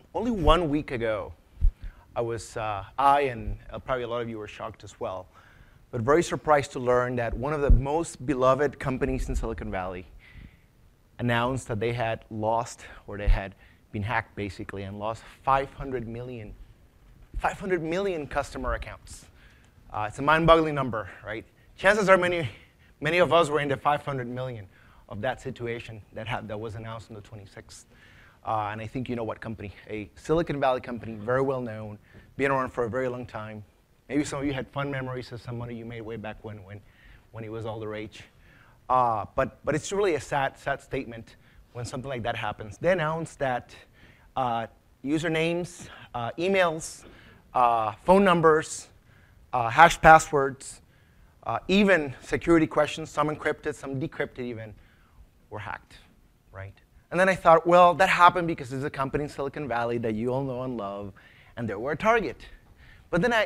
Only 1 week ago, I and probably a lot of you were shocked as well, but very surprised to learn that one of the most beloved companies in Silicon Valley announced that they had lost, or they had been hacked basically, and lost 500 million customer accounts. It's a mind-boggling number, right? Chances are many of us were in the 500 million of that situation that was announced on the 26th. And I think you know what company. A Silicon Valley company, very well known, been around for a very long time. Maybe some of you had fun memories of some money you made way back when it was all the rage. But it's really a sad statement when something like that happens. They announced that usernames, emails, phone numbers, hash passwords, even security questions, some encrypted, some decrypted even, were hacked, right? And then I thought, well, that happened because there's a company in Silicon Valley that you all know and love, and they were a target. But then I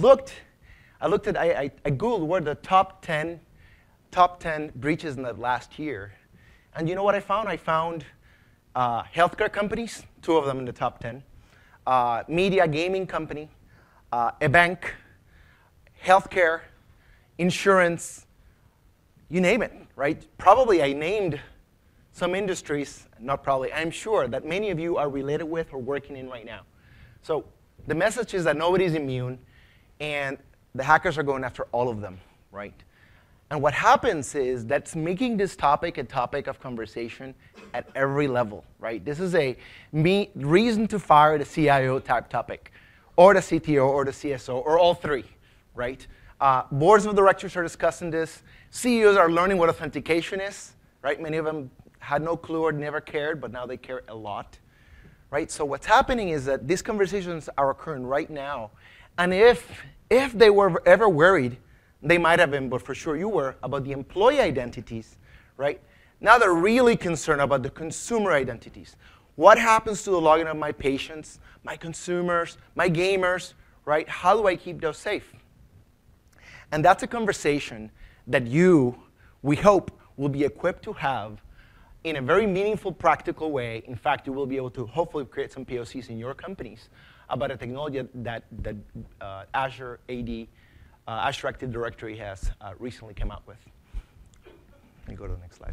Googled what are the top 10 breaches in the last year. And you know what I found? I found healthcare companies, 2 of them in the top 10, media gaming company, a bank, healthcare, insurance, you name it, right? Probably I named some industries, not probably, I'm sure that many of you are related with or working in right now. So the message is that nobody's immune, and the hackers are going after all of them, right? And what happens is that's making this topic a topic of conversation at every level, right? This is a reason to fire the CIO type topic, or the CTO, or the CSO, or all 3, right? Boards of directors are discussing this. CEOs are learning what authentication is, right? Many of them had no clue or never cared, but now they care a lot, right? So what's happening is that these conversations are occurring right now. And if they were ever worried, they might have been, but for sure you were, about the employee identities, right? Now they're really concerned about the consumer identities. What happens to the login of my patients, my consumers, my gamers, right? How do I keep those safe? And that's a conversation that we hope, will be equipped to have in a very meaningful, practical way. In fact, you will be able to hopefully create some POCs in your companies about a technology that Azure AD, Azure Active Directory has recently come out with. Let me go to the next slide.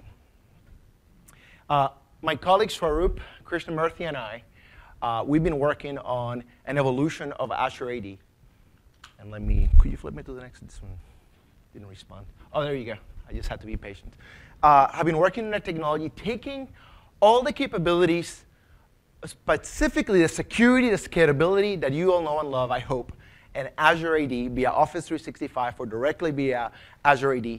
My colleague Swaroop Krishnamurthy and I, we've been working on an evolution of Azure AD. And could you flip me to the next? This one didn't respond. Oh, there you go. I just had to be patient. I've been working on a technology, taking all the capabilities, specifically the security, the scalability that you all know and love, I hope, and Azure AD via Office 365 or directly via Azure AD.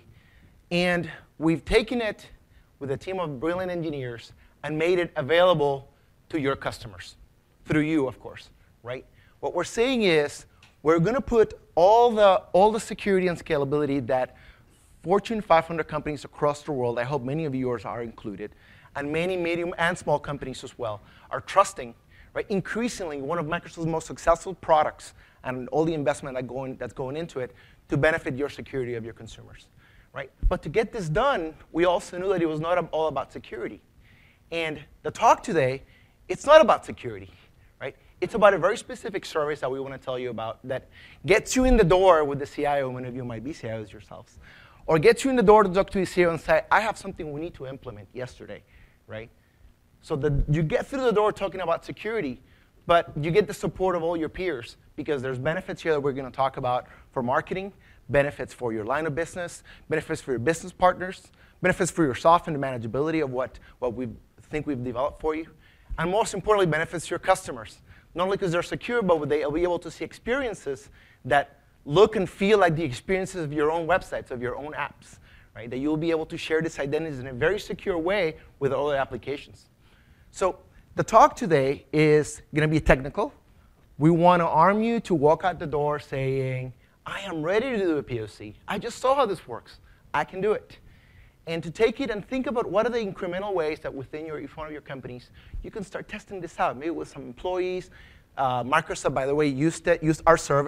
And we've taken it with a team of brilliant engineers and made it available to your customers, through you, of course, right? What we're saying is, we're going to put all the security and scalability that Fortune 500 companies across the world, I hope many of yours are included, and many medium and small companies as well, are trusting, right? Increasingly, one of Microsoft's most successful products and all the investment that's going into it to benefit your security of your consumers, right? But to get this done, we also knew that it was not all about security. And the talk today, it's not about security, right? It's about a very specific service that we want to tell you about that gets you in the door with the CIO. Many of you might be CIOs yourselves. Or gets you in the door to talk to the CEO and say, I have something we need to implement yesterday, right? So you get through the door talking about security, but you get the support of all your peers because there's benefits here that we're going to talk about for marketing, benefits for your line of business, benefits for your business partners, benefits for yourself and the manageability of what we think we've developed for you, and most importantly, benefits to your customers. Not only because they're secure, but they'll be able to see experiences that look and feel like the experiences of your own websites, of your own apps, right? That you'll be able to share these identities in a very secure way with other applications. So the talk today is going to be technical. We want to arm you to walk out the door saying, I am ready to do a POC. I just saw how this works. I can do it. And to take it and think about what are the incremental ways that within each one of your companies you can start testing this out, maybe with some employees. Microsoft, by the way, used our service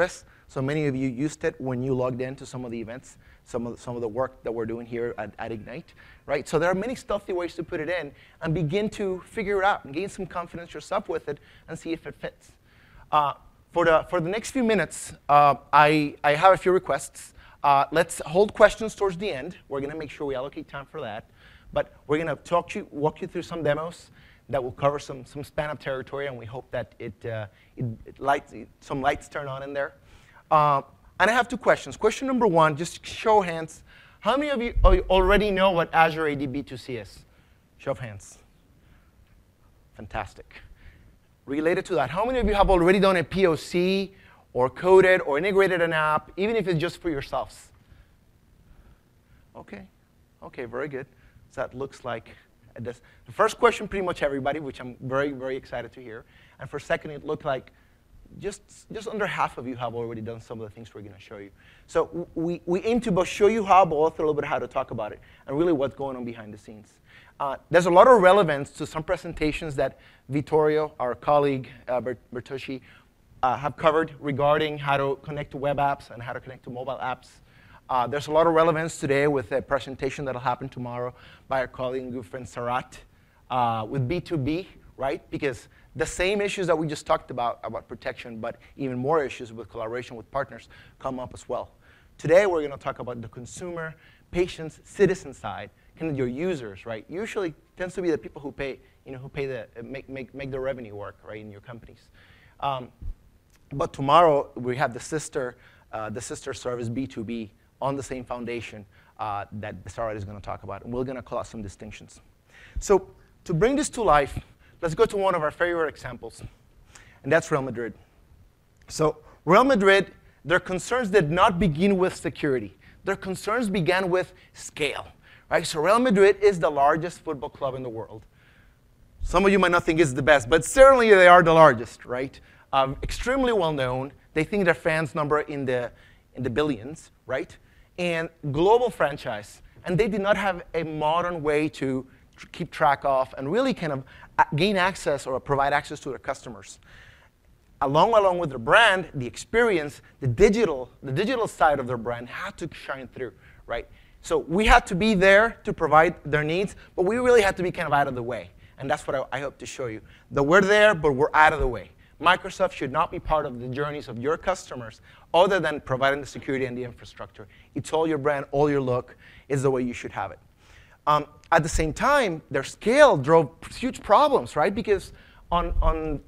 So many of you used it when you logged into some of the events, some of the work that we're doing here at Ignite, right? So there are many stealthy ways to put it in and begin to figure it out and gain some confidence yourself with it and see if it fits. For the next few minutes, I have a few requests. Let's hold questions towards the end. We're going to make sure we allocate time for that. But we're going to walk you through some demos that will cover some span of territory, and we hope that some lights turn on in there. And I have two questions. Question number one, just show of hands. How many of you already know what Azure AD B2C is? Show of hands. Fantastic. Related to that, how many of you have already done a POC or coded or integrated an app, even if it's just for yourselves? OK, very good. So that looks like this. The first question, pretty much everybody, which I'm very, very excited to hear. And for second, it looked like just under half of you have already done some of the things we're going to show you. So we aim to both show you how, but also a little bit how to talk about it, and really what's going on behind the scenes. There's a lot of relevance to some presentations that Vittorio, our colleague, Bertucci, have covered regarding how to connect to web apps and how to connect to mobile apps. There's a lot of relevance today with a presentation that will happen tomorrow by our colleague and good friend Sarat with B2B, right? Because the same issues that we just talked about protection, but even more issues with collaboration with partners come up as well. Today, we're going to talk about the consumer, patients, citizen side, kind of your users, right? Usually tends to be the people who pay, make the revenue work, right, in your companies. But tomorrow, we have the sister service B2B on the same foundation that Sarat is going to talk about, and we're going to call out some distinctions. So to bring this to life, let's go to one of our favorite examples, and that's Real Madrid. So Real Madrid, their concerns did not begin with security. Their concerns began with scale, right? So Real Madrid is the largest football club in the world. Some of you might not think it's the best, but certainly they are the largest, right? Extremely well known. They think their fans number in the billions, right? And global franchise. And they did not have a modern way to keep track of and really kind of gain access or provide access to their customers. Along with their brand, the experience, the digital side of their brand had to shine through, right? So we had to be there to provide their needs, but we really had to be kind of out of the way. And that's what I hope to show you. That we're there, but we're out of the way. Microsoft should not be part of the journeys of your customers other than providing the security and the infrastructure. It's all your brand, all your look is the way you should have it. At the same time, their scale drove huge problems, right? Because on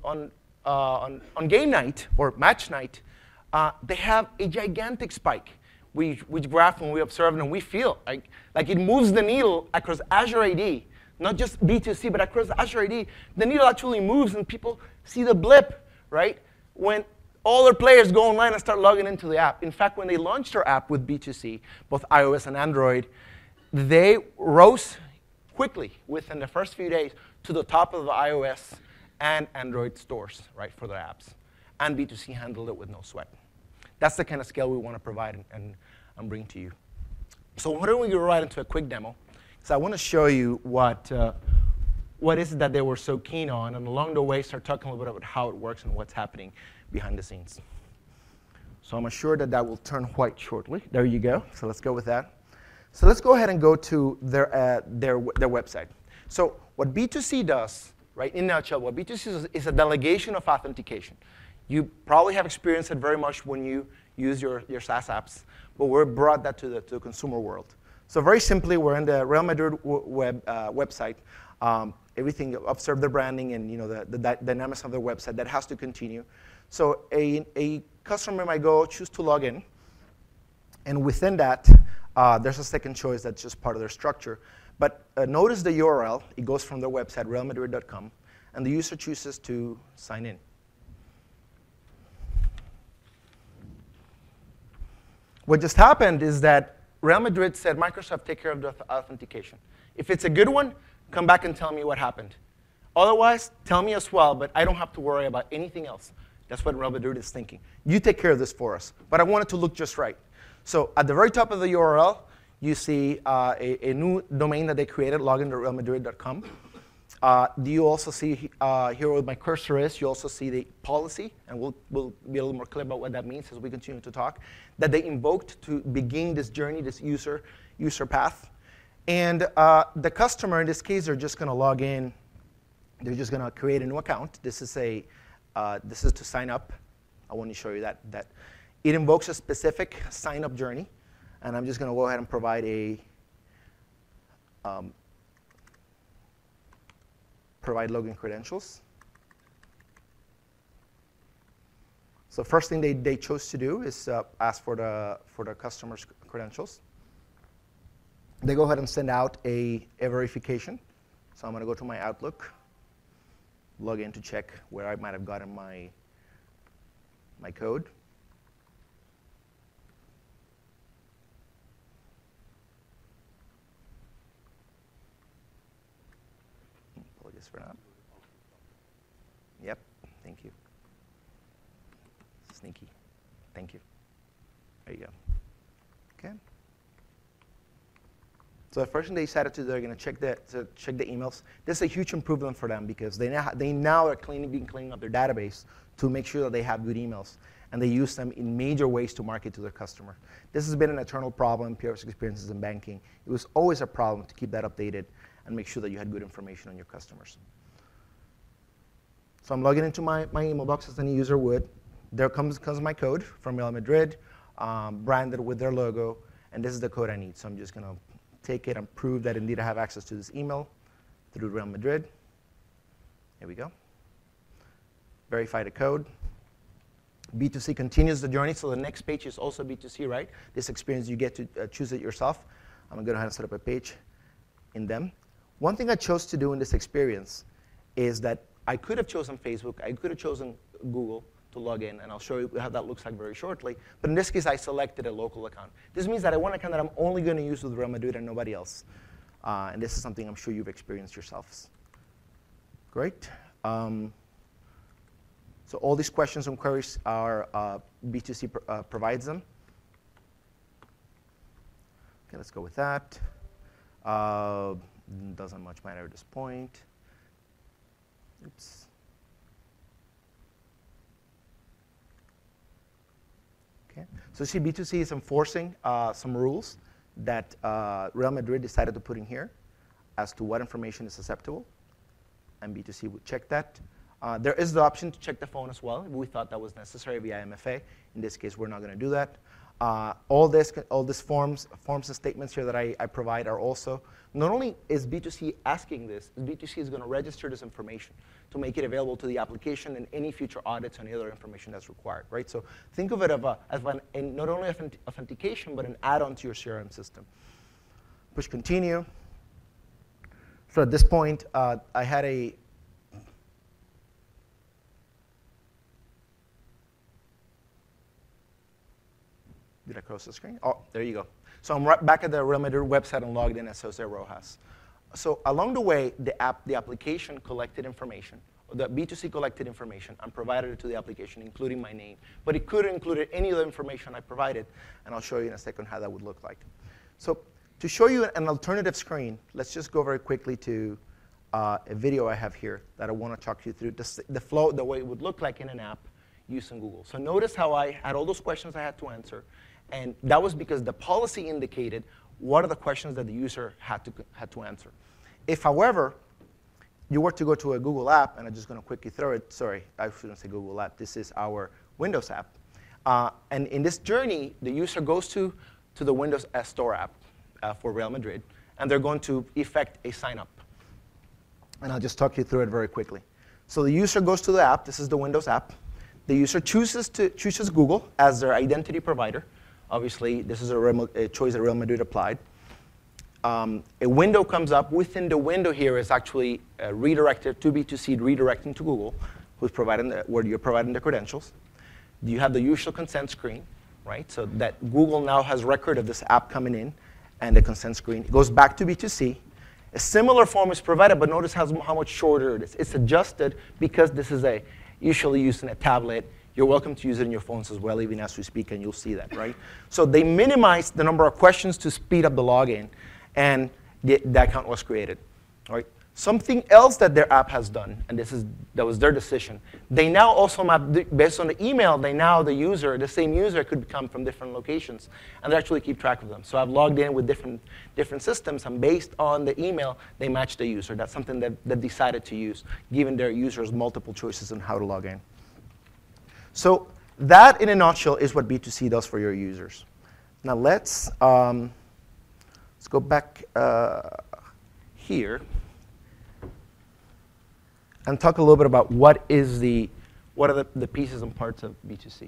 game night or match night, they have a gigantic spike, which graph when we observe and we feel like it moves the needle across Azure AD, not just B2C, but across Azure AD. The needle actually moves and people see the blip, right? When all their players go online and start logging into the app. In fact, when they launched their app with B2C, both iOS and Android, they rose quickly within the first few days to the top of the iOS and Android stores, right, for their apps. And B2C handled it with no sweat. That's the kind of scale we want to provide and bring to you. So why don't we go right into a quick demo? So I want to show you what is it that they were so keen on, and along the way start talking a little bit about how it works and what's happening behind the scenes. So I'm assured that will turn white shortly. There you go. So let's go with that. So let's go ahead and go to their website. So what B2C does, right, in a nutshell, what B2C is a delegation of authentication. You probably have experienced it very much when you use your SaaS apps, but we brought that to the consumer world. So very simply, we're in the Real Madrid website. Everything, observe their branding and the dynamics of their website, that has to continue. So a customer might go choose to log in, and within that, there's a second choice that's just part of their structure. But notice the URL. It goes from their website, realmadrid.com, and the user chooses to sign in. What just happened is that Real Madrid said, Microsoft, take care of the authentication. If it's a good one, come back and tell me what happened. Otherwise, tell me as well, but I don't have to worry about anything else. That's what Real Madrid is thinking. You take care of this for us. But I want it to look just right. So at the very top of the URL, you see a new domain that they created, login.realmadrid.com. You also see here where my cursor is, you also see the policy, and we'll be a little more clear about what that means as we continue to talk, that they invoked to begin this journey, this user path. And the customer, in this case, they're just going to log in. They're just going to create a new account. This is to sign up. I want to show you that it invokes a specific sign-up journey. And I'm just going to go ahead and provide provide login credentials. So first thing they chose to do is ask for the customer's credentials. They go ahead and send out a verification. So I'm going to go to my Outlook, log in to check where I might have gotten my code. Apologies for that. Yep, thank you. Sneaky. Thank you. There you go. Okay. So the first thing they decided to do, they're going to check the emails. This is a huge improvement for them because they now are cleaning up their database to make sure that they have good emails. And they use them in major ways to market to their customer. This has been an eternal problem in PRS experiences in banking. It was always a problem to keep that updated and make sure that you had good information on your customers. So I'm logging into my email box as any user would. There comes my code from Real Madrid, branded with their logo. And this is the code I need. So I'm just going to take it and prove that indeed I have access to this email through Real Madrid. Here we go. Verify the code. B2C continues the journey, so the next page is also B2C, right? This experience, you get to choose it yourself. I'm going to go ahead and set up a page in them. One thing I chose to do in this experience is that I could have chosen Facebook, I could have chosen Google to log in, and I'll show you how that looks like very shortly. But in this case, I selected a local account. This means that I want an account that I'm only going to use with Real Madrid and nobody else. And this is something I'm sure you've experienced yourselves. Great. So all these questions and queries are B2C provides them. Okay, let's go with that. Doesn't much matter at this point. Oops. Okay. So see, B2C is enforcing some rules that Real Madrid decided to put in here as to what information is acceptable, and B2C would check that. There is the option to check the phone as well. We thought that was necessary via MFA. In this case, we're not going to do that. All these forms and statements here that I provide are also, not only is B2C asking this, B2C is going to register this information to make it available to the application and any future audits and any other information that's required, right? So think of it as not only authentication, but an add-on to your CRM system. Push continue. So at this point, I had a Did I close the screen? Oh, there you go. So I'm right back at the Real Madrid website and logged in as Jose Rojas. So along the way, the application collected information, or the B2C collected information, and provided it to the application, including my name. But it could have included any other information I provided, and I'll show you in a second how that would look like. So to show you an alternative screen, let's just go very quickly to a video I have here that I want to talk you through the flow, the way it would look like in an app using Google. So notice how I had all those questions I had to answer. And that was because the policy indicated what are the questions that the user had to answer. If, however, you were to go to a Google app, and I'm just going to quickly throw it. Sorry, I shouldn't say Google app. This is our Windows app. And in this journey, the user goes to the Windows Store app for Real Madrid, and they're going to effect a sign-up. And I'll just talk you through it very quickly. So the user goes to the app. This is the Windows app. The user chooses Google as their identity provider. Obviously, this is a choice that Real Madrid applied. A window comes up. Within the window here is actually redirected to B2C, redirecting to Google, where you're providing the credentials. You have the usual consent screen, right? So that Google now has record of this app coming in and the consent screen. It goes back to B2C. A similar form is provided, but notice how much shorter it is. It's adjusted because this is usually used in a tablet. You're welcome to use it in your phones as well, even as we speak, and you'll see that, right? So they minimized the number of questions to speed up the login, and the account was created, right? Something else that their app has done, and that was their decision, they now also map, based on the email, the same user could come from different locations, and they actually keep track of them. So I've logged in with different systems, and based on the email, they match the user. That's something that they decided to use, giving their users multiple choices on how to log in. So that, in a nutshell, is what B2C does for your users. Now let's go back here and talk a little bit about what are the pieces and parts of B2C.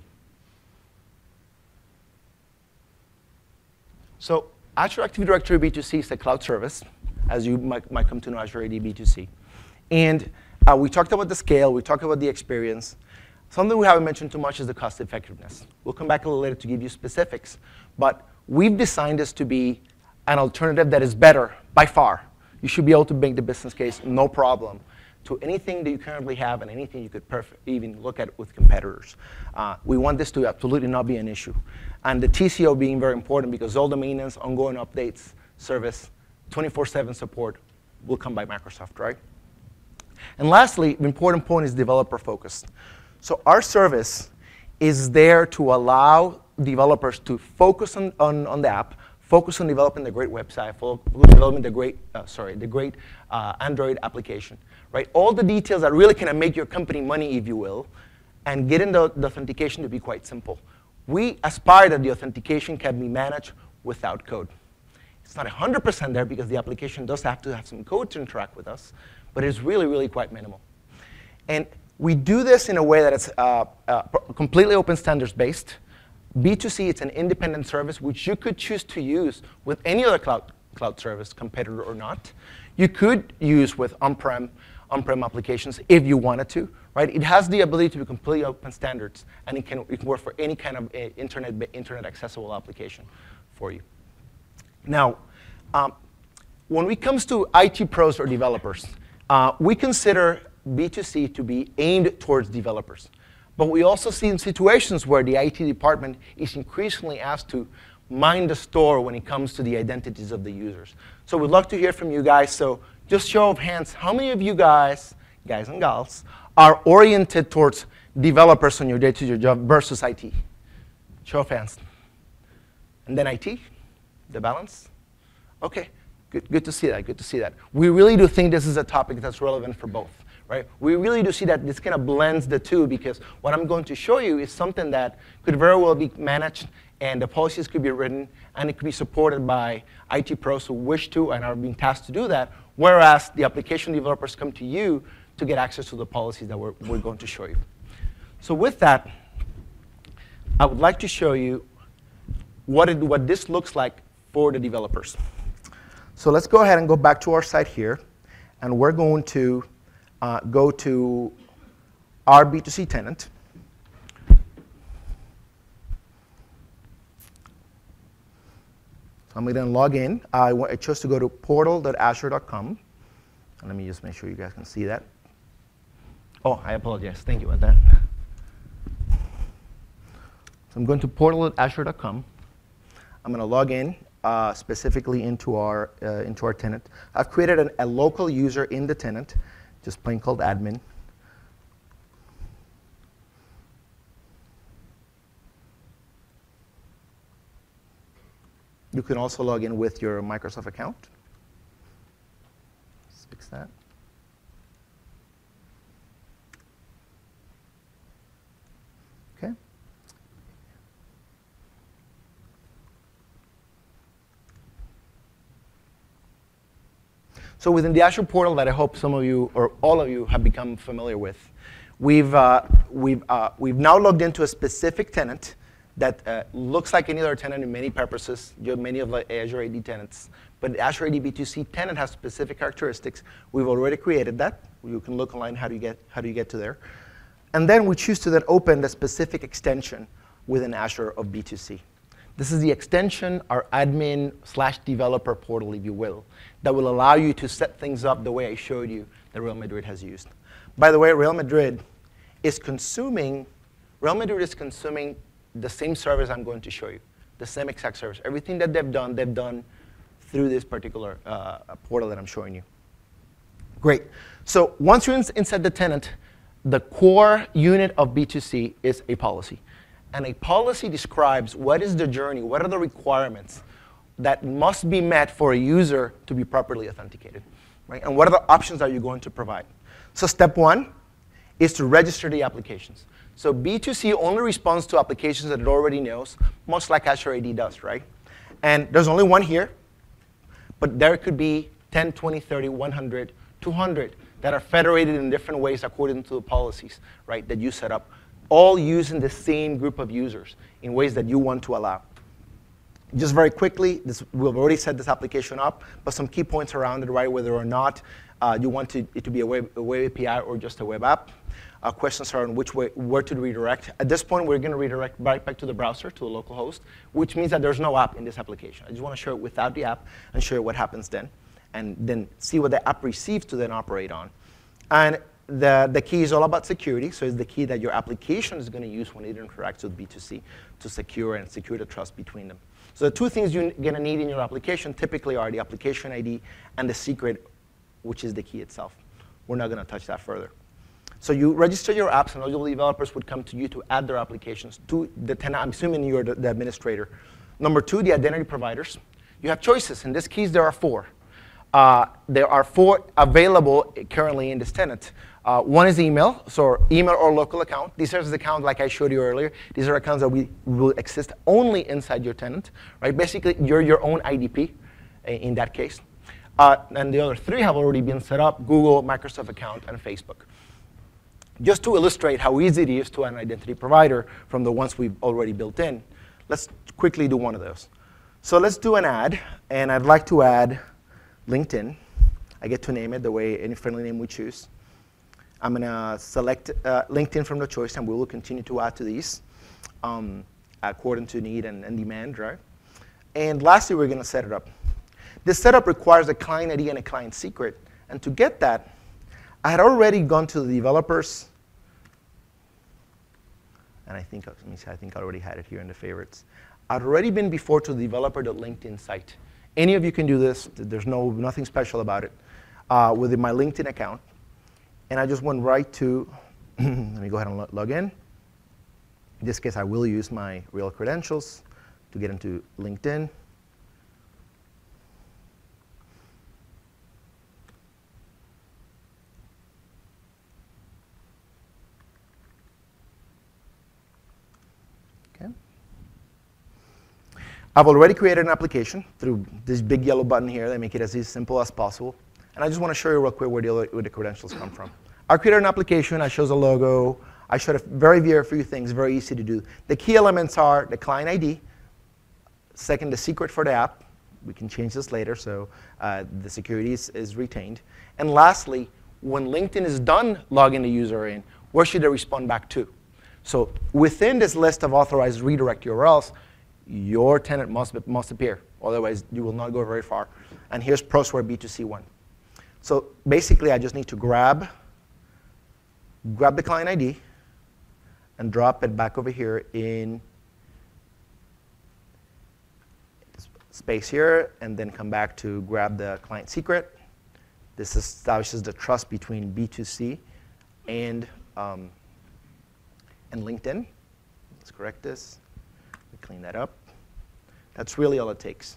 So Azure Active Directory B2C is a cloud service, as you might come to know Azure AD B2C. And we talked about the scale, we talked about the experience. Something we haven't mentioned too much is the cost effectiveness. We'll come back a little later to give you specifics, but we've designed this to be an alternative that is better by far. You should be able to make the business case, no problem, to anything that you currently have and anything you could even look at with competitors. We want this to absolutely not be an issue. And the TCO being very important because all the maintenance, ongoing updates, service, 24/7 support will come by Microsoft, right? And lastly, the important point is developer focused. So our service is there to allow developers to focus on the app, focus on developing the great website, developing the great Android application, right? All the details that really kind of make your company money, if you will, and getting the authentication to be quite simple. We aspire that the authentication can be managed without code. It's not 100% there because the application does have to have some code to interact with us, but it's really, really quite minimal. And we do this in a way that it's completely open standards based. B2C, it's an independent service which you could choose to use with any other cloud service, competitor or not. You could use with on-prem applications if you wanted to, right? It has the ability to be completely open standards, and it can work for any kind of internet accessible application for you. Now, when it comes to IT pros or developers, we consider B2C to be aimed towards developers. But we also see in situations where the IT department is increasingly asked to mind the store when it comes to the identities of the users. So we'd love to hear from you guys. So just show of hands, how many of you guys and gals, are oriented towards developers on your day-to-day job versus IT? Show of hands. And then IT, the balance? OK, good to see that, good to see that. We really do think this is a topic that's relevant for both. Right? We really do see that this kind of blends the two because what I'm going to show you is something that could very well be managed and the policies could be written and it could be supported by IT pros who wish to and are being tasked to do that, whereas the application developers come to you to get access to the policies that we're going to show you. So with that, I would like to show you what this looks like for the developers. So let's go ahead and go back to our site here, and we're going to go to our B2C tenant. So I'm going to log in. I chose to go to portal.azure.com. And let me just make sure you guys can see that. Oh, I apologize. Thank you about that. So I'm going to portal.azure.com. I'm going to log in specifically into our tenant. I've created a local user in the tenant, just plain called admin. You can also log in with your Microsoft account. Let's fix that. OK. So within the Azure portal that I hope some of you or all of you have become familiar with, we've now logged into a specific tenant that looks like any other tenant in many purposes. You have many of the Azure AD tenants. But the Azure AD B2C tenant has specific characteristics. We've already created that. You can look online how do you get to there. And then we choose to then open the specific extension within Azure of B2C. This is the extension, our admin/developer portal, if you will, that will allow you to set things up the way I showed you that Real Madrid has used. By the way, Real Madrid is consuming the same service I'm going to show you, the same exact service. Everything that they've done through this particular portal that I'm showing you. Great. So once you're inside the tenant, the core unit of B2C is a policy. And a policy describes what is the journey, what are the requirements that must be met for a user to be properly authenticated, right? And what are the options that you're going to provide? So step one is to register the applications. So B2C only responds to applications that it already knows, much like Azure AD does, right? And there's only one here, but there could be 10, 20, 30, 100, 200 that are federated in different ways according to the policies, right, that you set up, all using the same group of users in ways that you want to allow. Just very quickly, we've already set this application up, but some key points around it, right, whether or not you want it to be a web API or just a web app. Questions are on where to redirect. At this point, we're going to redirect right back to the browser, to the local host, which means that there's no app in this application. I just want to show it without the app and show you what happens then, and then see what the app receives to then operate on. And the key is all about security, so it's the key that your application is going to use when it interacts with B2C to secure the trust between them. So the two things you're going to need in your application typically are the application ID and the secret, which is the key itself. We're not going to touch that further. So you register your apps, and all your developers would come to you to add their applications to the tenant. I'm assuming you're the administrator. Number two, the identity providers. You have choices. In this case, there are 4. There are 4 available currently in this tenant. One is email, so email or local account. These are the accounts like I showed you earlier. These are accounts that will exist only inside your tenant, right? Basically, you're your own IDP in that case. And the other 3 have already been set up: Google, Microsoft account, and Facebook. Just to illustrate how easy it is to add an identity provider from the ones we've already built in, let's quickly do one of those. So let's do an ad, and I'd like to add LinkedIn. I get to name it the way any friendly name we choose. I'm going to select LinkedIn from the choice, and we will continue to add to these according to need and demand, right? And lastly, we're going to set it up. This setup requires a client ID and a client secret. And to get that, I had already gone to the developers, and I think I already had it here in the favorites. I'd already been before to the developer.linkedin site. Any of you can do this. There's nothing special about it. With my LinkedIn account, and I just went right to, let me go ahead and log in. In this case, I will use my real credentials to get into LinkedIn. I've already created an application through this big yellow button here that make it as simple as possible. And I just want to show you real quick where the credentials come from. I created an application. I chose a logo. I showed very few things, very easy to do. The key elements are the client ID. Second, the secret for the app. We can change this later, so the security is retained. And lastly, when LinkedIn is done logging the user in, where should they respond back to? So within this list of authorized redirect URLs, your tenant must appear. Otherwise, you will not go very far. And here's Prosware B2C 1. So basically, I just need to grab the client ID and drop it back over here in space here, and then come back to grab the client secret. This establishes the trust between B2C and LinkedIn. Let's correct this. Clean that up. That's really all it takes.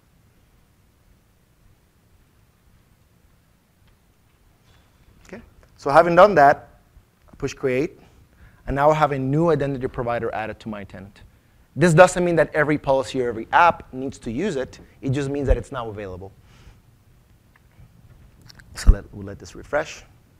Okay. So having done that, I push create, and now I have a new identity provider added to my tenant. This doesn't mean that every policy or every app needs to use it. It just means that it's now available. So we'll let this refresh.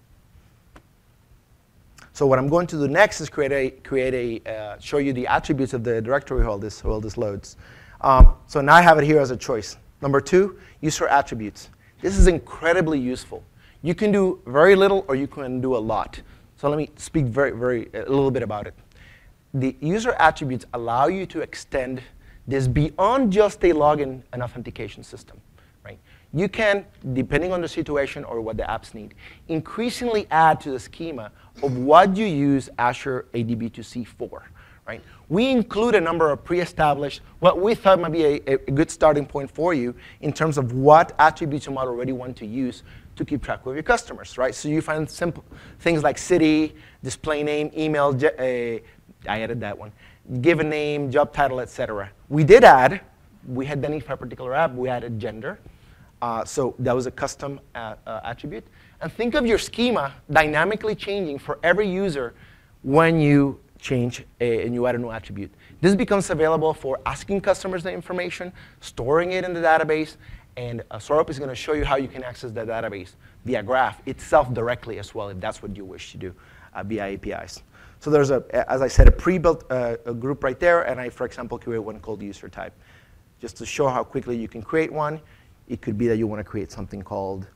So what I'm going to do next is show you the attributes of the directory while this loads. So now I have it here as a choice. Number 2, user attributes. This is incredibly useful. You can do very little, or you can do a lot. So let me speak a little bit about it. The user attributes allow you to extend this beyond just a login and authentication system, right? You can, depending on the situation or what the apps need, increasingly add to the schema of what you use Azure AD B2C for, right? We include a number of pre-established, what we thought might be a good starting point for you in terms of what attributes you might already want to use to keep track of your customers, right? So you find simple things like city, display name, email, I added that one, given name, job title, etc. We had done it for a particular app, we added gender. So that was a custom attribute. And think of your schema dynamically changing for every user when you change and you add a new attribute. This becomes available for asking customers the information, storing it in the database, and Saurabh is going to show you how you can access the database via graph itself directly as well, if that's what you wish to do via APIs. So there's, as I said, a pre-built a group right there, and I, for example, create one called user type. Just to show how quickly you can create one, it could be that you want to create something called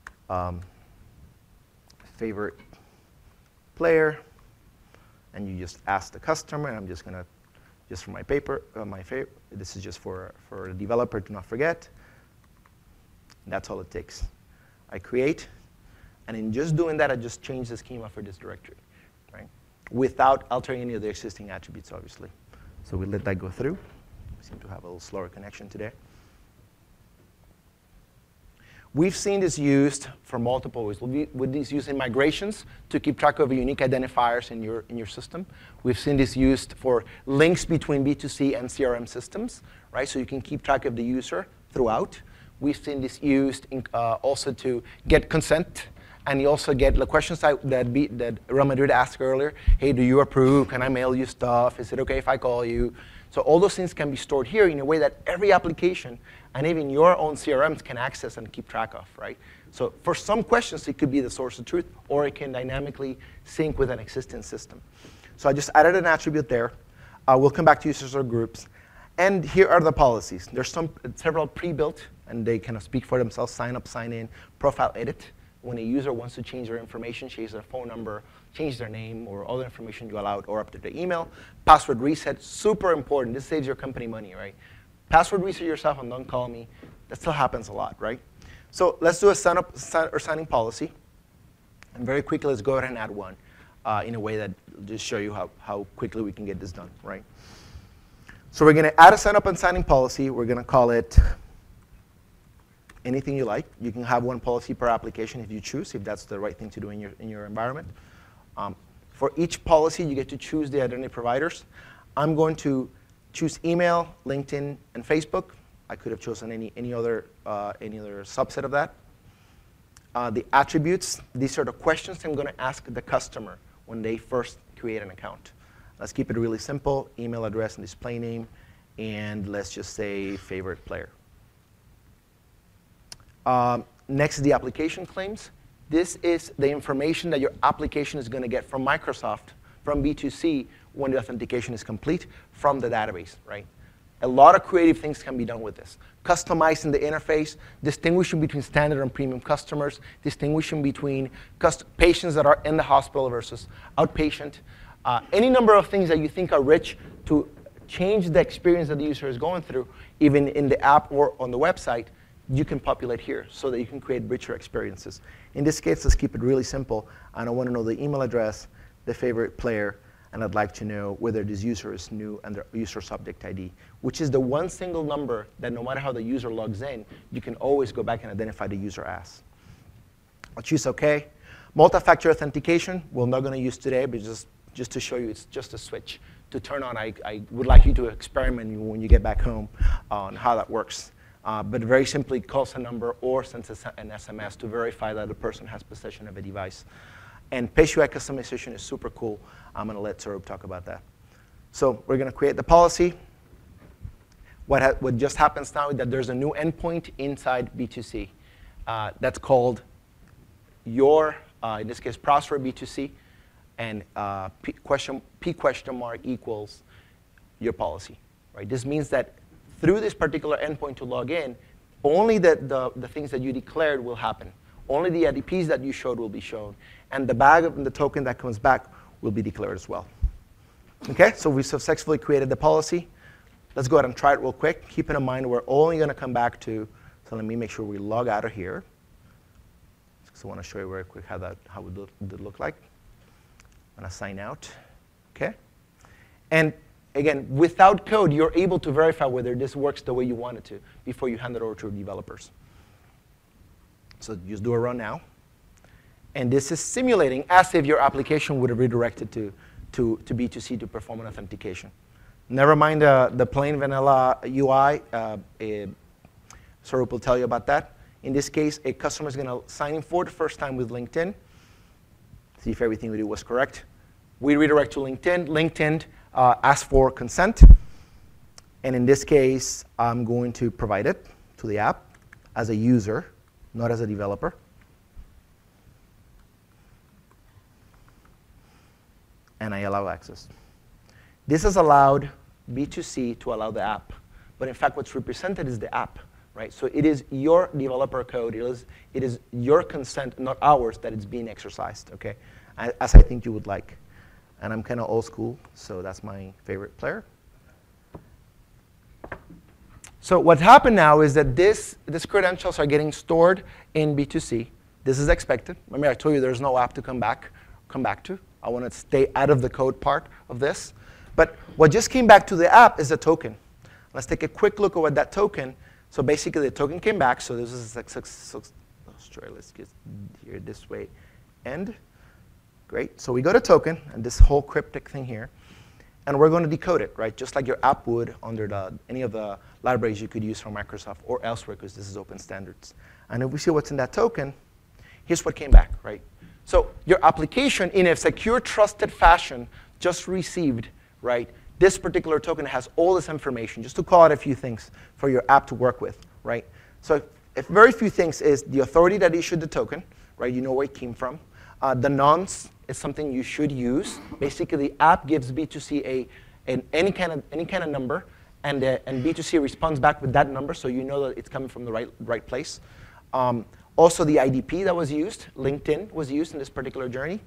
favorite player, and you just ask the customer, and I'm just going to, just for my paper, this is just for a developer to not forget. That's all it takes. I create, and in just doing that, I just change the schema for this directory, right? Without altering any of the existing attributes, obviously. So we let that go through. We seem to have a little slower connection today. We've seen this used for multiple ways. With this used in migrations to keep track of unique identifiers in your system. We've seen this used for links between B2C and CRM systems, right? So you can keep track of the user throughout. We've seen this used also to get consent, and you also get the questions that Real Madrid asked earlier. Hey, do you approve? Can I mail you stuff? Is it okay if I call you? So all those things can be stored here in a way that every application and even your own CRMs can access and keep track of, right? So for some questions, it could be the source of truth, or it can dynamically sync with an existing system. So I just added an attribute there. We'll come back to users or groups. And here are the policies. There's several pre-built, and they kind of speak for themselves: sign up, sign in, profile edit. When a user wants to change their information, change their phone number, change their name, or other information you allowed, or update their email. Password reset, super important. This saves your company money, right? Password reset yourself and don't call me. That still happens a lot, right? So let's do a sign up or signing policy. And very quickly, let's go ahead and add one in a way that will just show you how quickly we can get this done, right? So we're going to add a sign up and signing policy. We're going to call it anything you like. You can have one policy per application if you choose, if that's the right thing to do in your environment. For each policy, you get to choose the identity providers. I'm going to choose email, LinkedIn, and Facebook. I could have chosen any other subset of that. The attributes, these are the questions I'm going to ask the customer when they first create an account. Let's keep it really simple: email address and display name, and let's just say favorite player. Next is the application claims. This is the information that your application is going to get from Microsoft, from B2C, when the authentication is complete from the database, right? A lot of creative things can be done with this. Customizing the interface, distinguishing between standard and premium customers, distinguishing between patients that are in the hospital versus outpatient. Any number of things that you think are rich to change the experience that the user is going through, even in the app or on the website, you can populate here so that you can create richer experiences. In this case, let's keep it really simple. I don't want to know the email address, the favorite player, and I'd like to know whether this user is new and the user subject ID, which is the one single number that no matter how the user logs in, you can always go back and identify the user as. I'll choose OK. Multi-factor authentication, we're not going to use today, but just to show you, it's just a switch to turn on. I would like you to experiment when you get back home on how that works. But very simply calls a number or sends an SMS to verify that the person has possession of a device. And page UI customization is super cool. I'm going to let Saurabh talk about that. So we're going to create the policy. What just happens now is that there's a new endpoint inside B2C that's called your, in this case, browser B2C, and P question mark equals your policy. Right? This means that through this particular endpoint to log in, only the things that you declared will happen. Only the IDPs that you showed will be shown. And the bag of the token that comes back will be declared as well. OK, so we successfully created the policy. Let's go ahead and try it real quick. Keep in mind, we're only going to come back to, so let me make sure we log out of here. So I want to show you very quick how it would look like. I'm going to sign out. OK? And again, without code, you're able to verify whether this works the way you want it to before you hand it over to your developers. So just do a run now. And this is simulating as if your application would have redirected to B2C to perform an authentication. Never mind the plain vanilla UI. Sarup will tell you about that. In this case, a customer is going to sign in for the first time with LinkedIn, see if everything we did was correct. We redirect to LinkedIn. LinkedIn asks for consent. And in this case, I'm going to provide it to the app as a user, not as a developer. And I allow access. This has allowed B2C to allow the app. But in fact, what's represented is the app. Right? So it is your developer code. It is your consent, not ours, that it's being exercised, okay? As I think you would like. And I'm kind of old school, so that's my favorite player. So what's happened now is that these credentials are getting stored in B2C. This is expected. Remember, I told you there's no app to come back to. I want to stay out of the code part of this. But what just came back to the app is a token. Let's take a quick look at what that token. So basically, the token came back. So this is let's get here this way. End. Great. So we go to token and this whole cryptic thing here. And we're going to decode it, right? Just like your app would under any of the libraries you could use from Microsoft or elsewhere, because this is open standards. And if we see what's in that token, here's what came back, right? So your application, in a secure, trusted fashion, just received, right? This particular token has all this information, just to call out a few things for your app to work with, right? So if very few things is the authority that issued the token, right? You know where it came from. The nonce is something you should use. Basically, the app gives B2C any kind of number, and B2C responds back with that number, so you know that it's coming from the right place. Also, the IDP that was used, LinkedIn was used in this particular journey.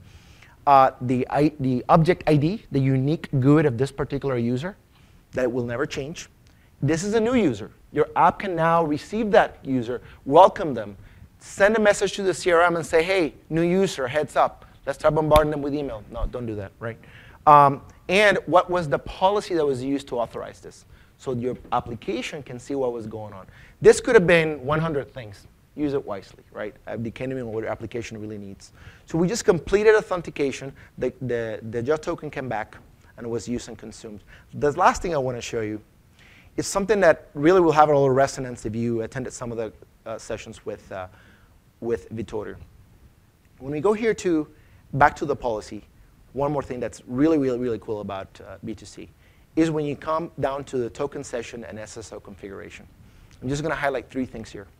The object ID, the unique GUID of this particular user, that it will never change. This is a new user. Your app can now receive that user, welcome them, send a message to the CRM and say, hey, new user, heads up. Let's start bombarding them with email. No, don't do that, right? And what was the policy that was used to authorize this? So your application can see what was going on. This could have been 100 things. Use it wisely, right? Depending on what your application really needs. So we just completed authentication. The JOT token came back and was used and consumed. The last thing I want to show you is something that really will have a little resonance if you attended some of the sessions with Vittorio. When we go here back to the policy, one more thing that's really, really, really cool about B2C is when you come down to the token session and SSO configuration. I'm just going to highlight 3 things here.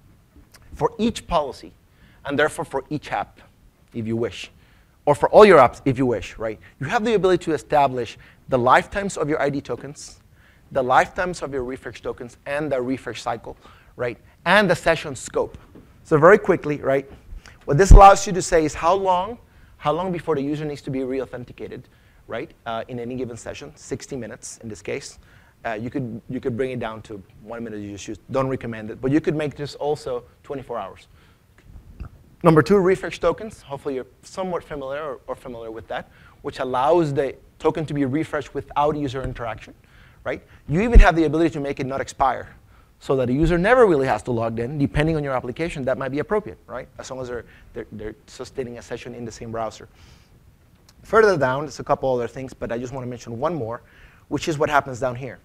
For each policy, and therefore for each app, if you wish, or for all your apps, if you wish, right? You have the ability to establish the lifetimes of your ID tokens, the lifetimes of your refresh tokens, and the refresh cycle, right? And the session scope. So very quickly, right? What this allows you to say is how long before the user needs to be re-authenticated, right? In any given session, 60 minutes in this case. You could bring it down to 1 minute. You just use. Don't recommend it, but you could make this also 24 hours. Number 2, refresh tokens. Hopefully you're somewhat familiar or familiar with that, which allows the token to be refreshed without user interaction, right? You even have the ability to make it not expire, so that a user never really has to log in. Depending on your application, that might be appropriate, right? As long as they're sustaining a session in the same browser. Further down, there's a couple other things, but I just want to mention one more, which is what happens down here.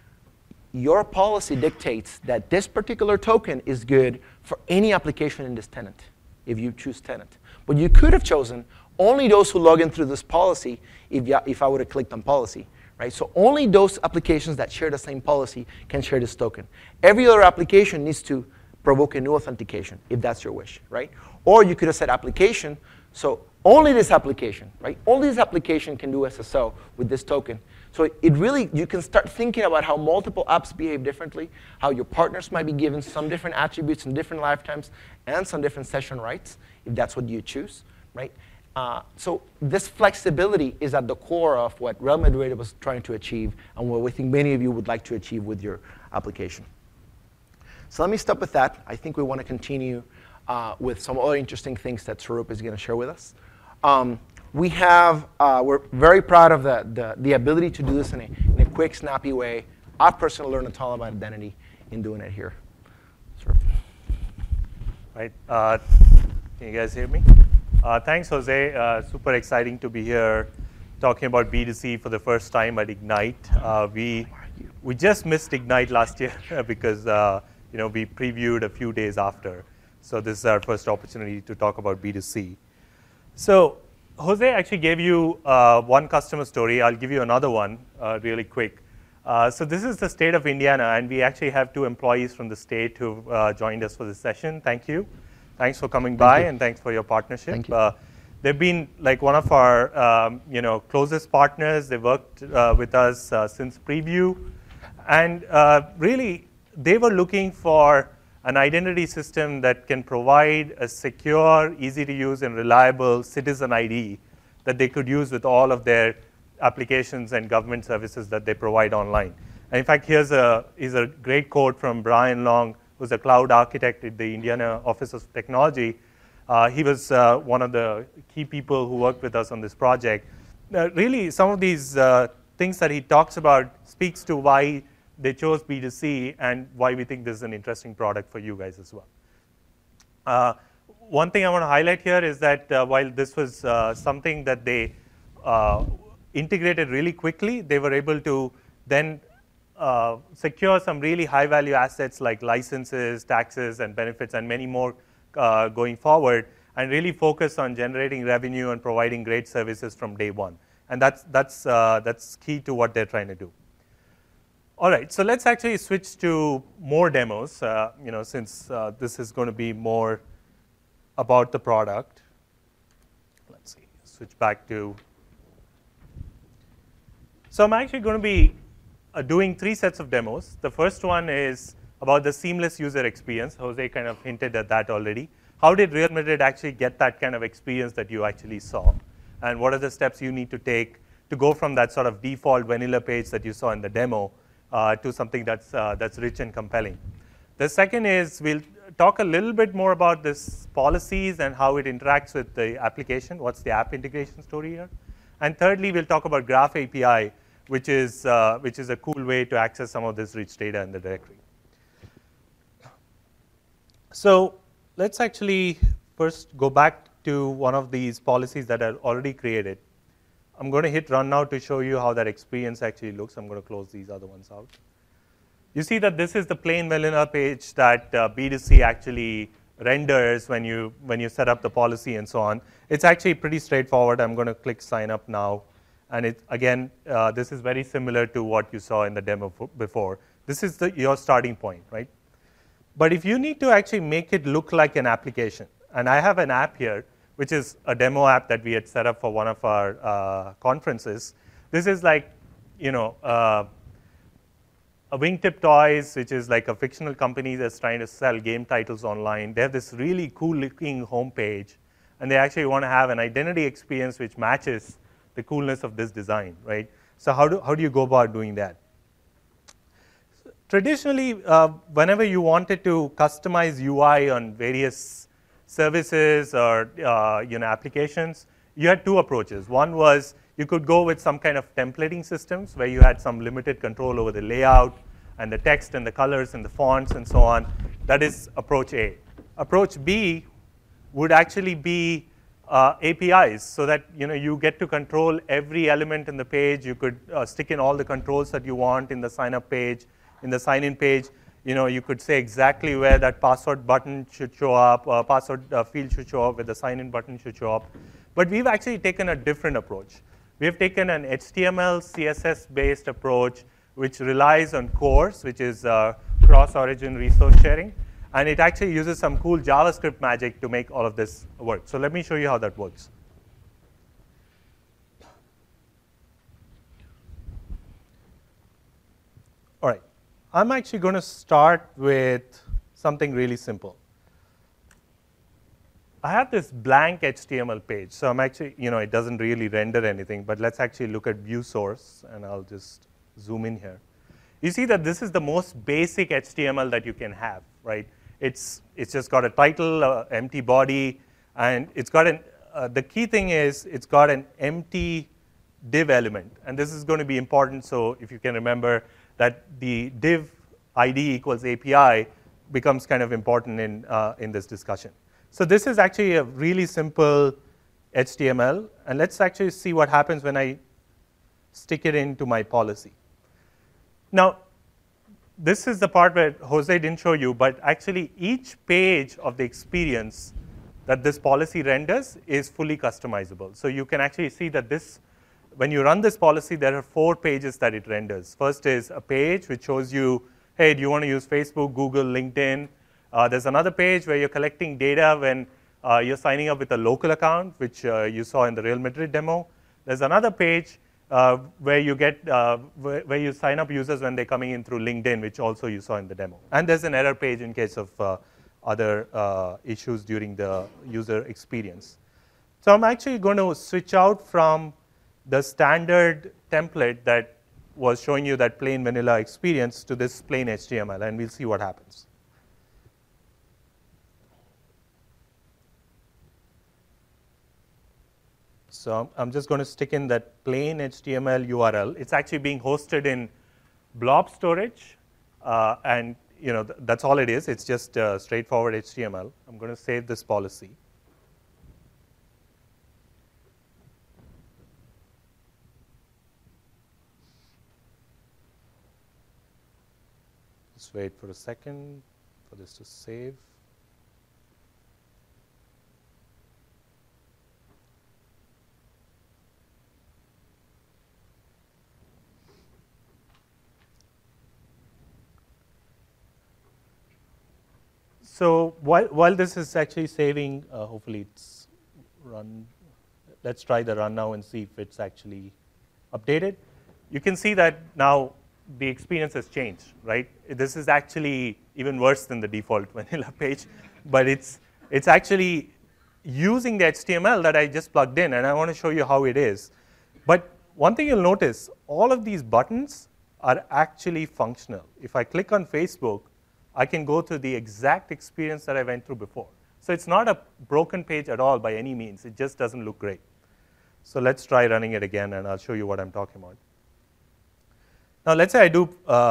Your policy dictates that this particular token is good for any application in this tenant, if you choose tenant. But you could have chosen only those who log in through this policy if I would have clicked on policy, right? So only those applications that share the same policy can share this token. Every other application needs to provoke a new authentication, if that's your wish, right? Or you could have said application, so only this application, right? Only this application can do SSO with this token. So you can start thinking about how multiple apps behave differently, how your partners might be given some different attributes and different lifetimes, and some different session rights, if that's what you choose, right? So this flexibility is at the core of what Real Madrid was trying to achieve, and what we think many of you would like to achieve with your application. So let me stop with that. I think we want to continue with some other interesting things that Sarup is going to share with us. We're very proud of the ability to do this in a quick, snappy way. I've personally learned a ton about identity in doing it here. Sure. Right. Can you guys hear me? Thanks, Jose. Super exciting to be here talking about B2C for the first time at Ignite. We just missed Ignite last year because we previewed a few days after. So this is our first opportunity to talk about B2C. So Jose actually gave you one customer story. I'll give you another one really quick. So this is the state of Indiana, and we actually have 2 employees from the state who joined us for this session. Thank you. Thanks for coming by, and thanks for your partnership. Thank you. They've been like one of our closest partners. They worked with us since preview, and really they were looking for an identity system that can provide a secure, easy to use, and reliable citizen ID that they could use with all of their applications and government services that they provide online. And in fact, here's a great quote from Brian Long, who's a cloud architect at the Indiana Office of Technology. He was one of the key people who worked with us on this project. Really, some of these things that he talks about speaks to why they chose B2C and why we think this is an interesting product for you guys as well. One thing I want to highlight here is that while this was something that they integrated really quickly, they were able to then secure some really high-value assets like licenses, taxes, and benefits, and many more going forward, and really focus on generating revenue and providing great services from day one. And that's key to what they're trying to do. All right, so let's actually switch to more demos, since this is going to be more about the product. Let's see, switch back to. So I'm actually going to be doing 3 sets of demos. The first one is about the seamless user experience. Jose kind of hinted at that already. How did Real Madrid actually get that kind of experience that you actually saw? And what are the steps you need to take to go from that sort of default vanilla page that you saw in the demo to something that's rich and compelling? The second is we'll talk a little bit more about this policies and how it interacts with the application. What's the app integration story here? And thirdly, we'll talk about Graph API, which is a cool way to access some of this rich data in the directory. So let's actually first go back to one of these policies that are already created. I'm going to hit run now to show you how that experience actually looks. I'm going to close these other ones out. You see that this is the plain vanilla page that B2C actually renders when you set up the policy and so on. It's actually pretty straightforward. I'm going to click sign up now. And again, this is very similar to what you saw in the demo before. This is your starting point, right? But if you need to actually make it look like an application, and I have an app here, which is a demo app that we had set up for one of our conferences. This is like, a Wingtip Toys, which is like a fictional company that's trying to sell game titles online. They have this really cool-looking homepage, and they actually want to have an identity experience which matches the coolness of this design, right? So how do you go about doing that? Traditionally, whenever you wanted to customize UI on various services or applications, you had 2 approaches. One was you could go with some kind of templating systems where you had some limited control over the layout and the text and the colors and the fonts and so on. That is approach A. Approach B would actually be APIs, so that you get to control every element in the page. You could stick in all the controls that you want in the sign-up page, in the sign-in page. You could say exactly where that password button should show up, password field should show up, where the sign-in button should show up. But we've actually taken a different approach. We have taken an HTML, CSS-based approach, which relies on CORS, which is cross-origin resource sharing. And it actually uses some cool JavaScript magic to make all of this work. So let me show you how that works. All right. I'm actually going to start with something really simple. I have this blank HTML page. So I'm actually, it doesn't really render anything. But let's actually look at view source. And I'll just zoom in here. You see that this is the most basic HTML that you can have, right? It's just got a title, empty body, and it's got the key thing is it's got an empty div element. And this is going to be important. So if you can remember that the div ID equals API, becomes kind of important in this discussion. So this is actually a really simple HTML, and let's actually see what happens when I stick it into my policy. Now, this is the part where Jose didn't show you, but actually each page of the experience that this policy renders is fully customizable. So you can actually see that this, when you run this policy, there are 4 pages that it renders. First is a page which shows you, hey, do you want to use Facebook, Google, LinkedIn? There's another page where you're collecting data when you're signing up with a local account, which you saw in the Real Madrid demo. There's another page where you get where you sign up users when they're coming in through LinkedIn, which also you saw in the demo. And there's an error page in case of other issues during the user experience. So I'm actually going to switch out from the standard template that was showing you that plain vanilla experience to this plain HTML, and we'll see what happens. So I'm just going to stick in that plain HTML URL. It's actually being hosted in blob storage, and that's all it is. It's just straightforward HTML. I'm going to save this policy. Just wait for a second for this to save. So while this is actually saving, hopefully it's run. Let's try the run now and see if it's actually updated. You can see that now the experience has changed, right? This is actually even worse than the default vanilla page, but it's actually using the HTML that I just plugged in, and I want to show you how it is. But one thing you'll notice, all of these buttons are actually functional. If I click on Facebook, I can go through the exact experience that I went through before. So it's not a broken page at all by any means. It just doesn't look great. So let's try running it again, and I'll show you what I'm talking about. Now, let's say I do,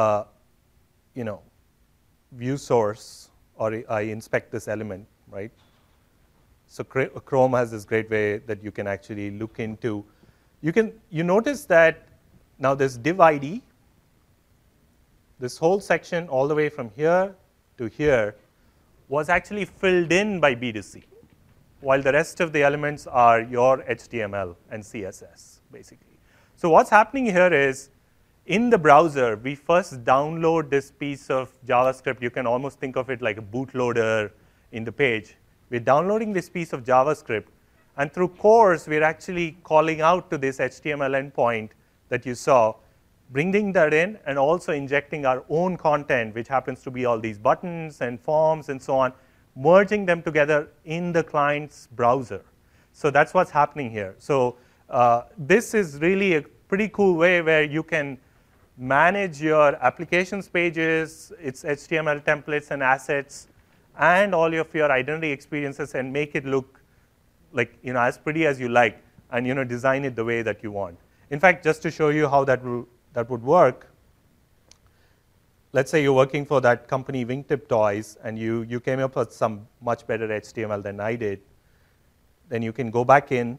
view source, or I inspect this element, right? So Chrome has this great way that you can actually look into. You notice that now this div ID, this whole section all the way from here to here was actually filled in by B2C, while the rest of the elements are your HTML and CSS, basically. So what's happening here is, in the browser, we first download this piece of JavaScript. You can almost think of it like a bootloader in the page. We're downloading this piece of JavaScript, and through CORS, we're actually calling out to this HTML endpoint that you saw, bringing that in, and also injecting our own content, which happens to be all these buttons and forms and so on, merging them together in the client's browser. So that's what's happening here. So this is really a pretty cool way where you can manage your applications pages, its HTML templates and assets, and all of your identity experiences, and make it look like as pretty as you like, and design it the way that you want. In fact, just to show you how that would work, let's say you're working for that company Wingtip Toys, and you came up with some much better HTML than I did. Then you can go back in.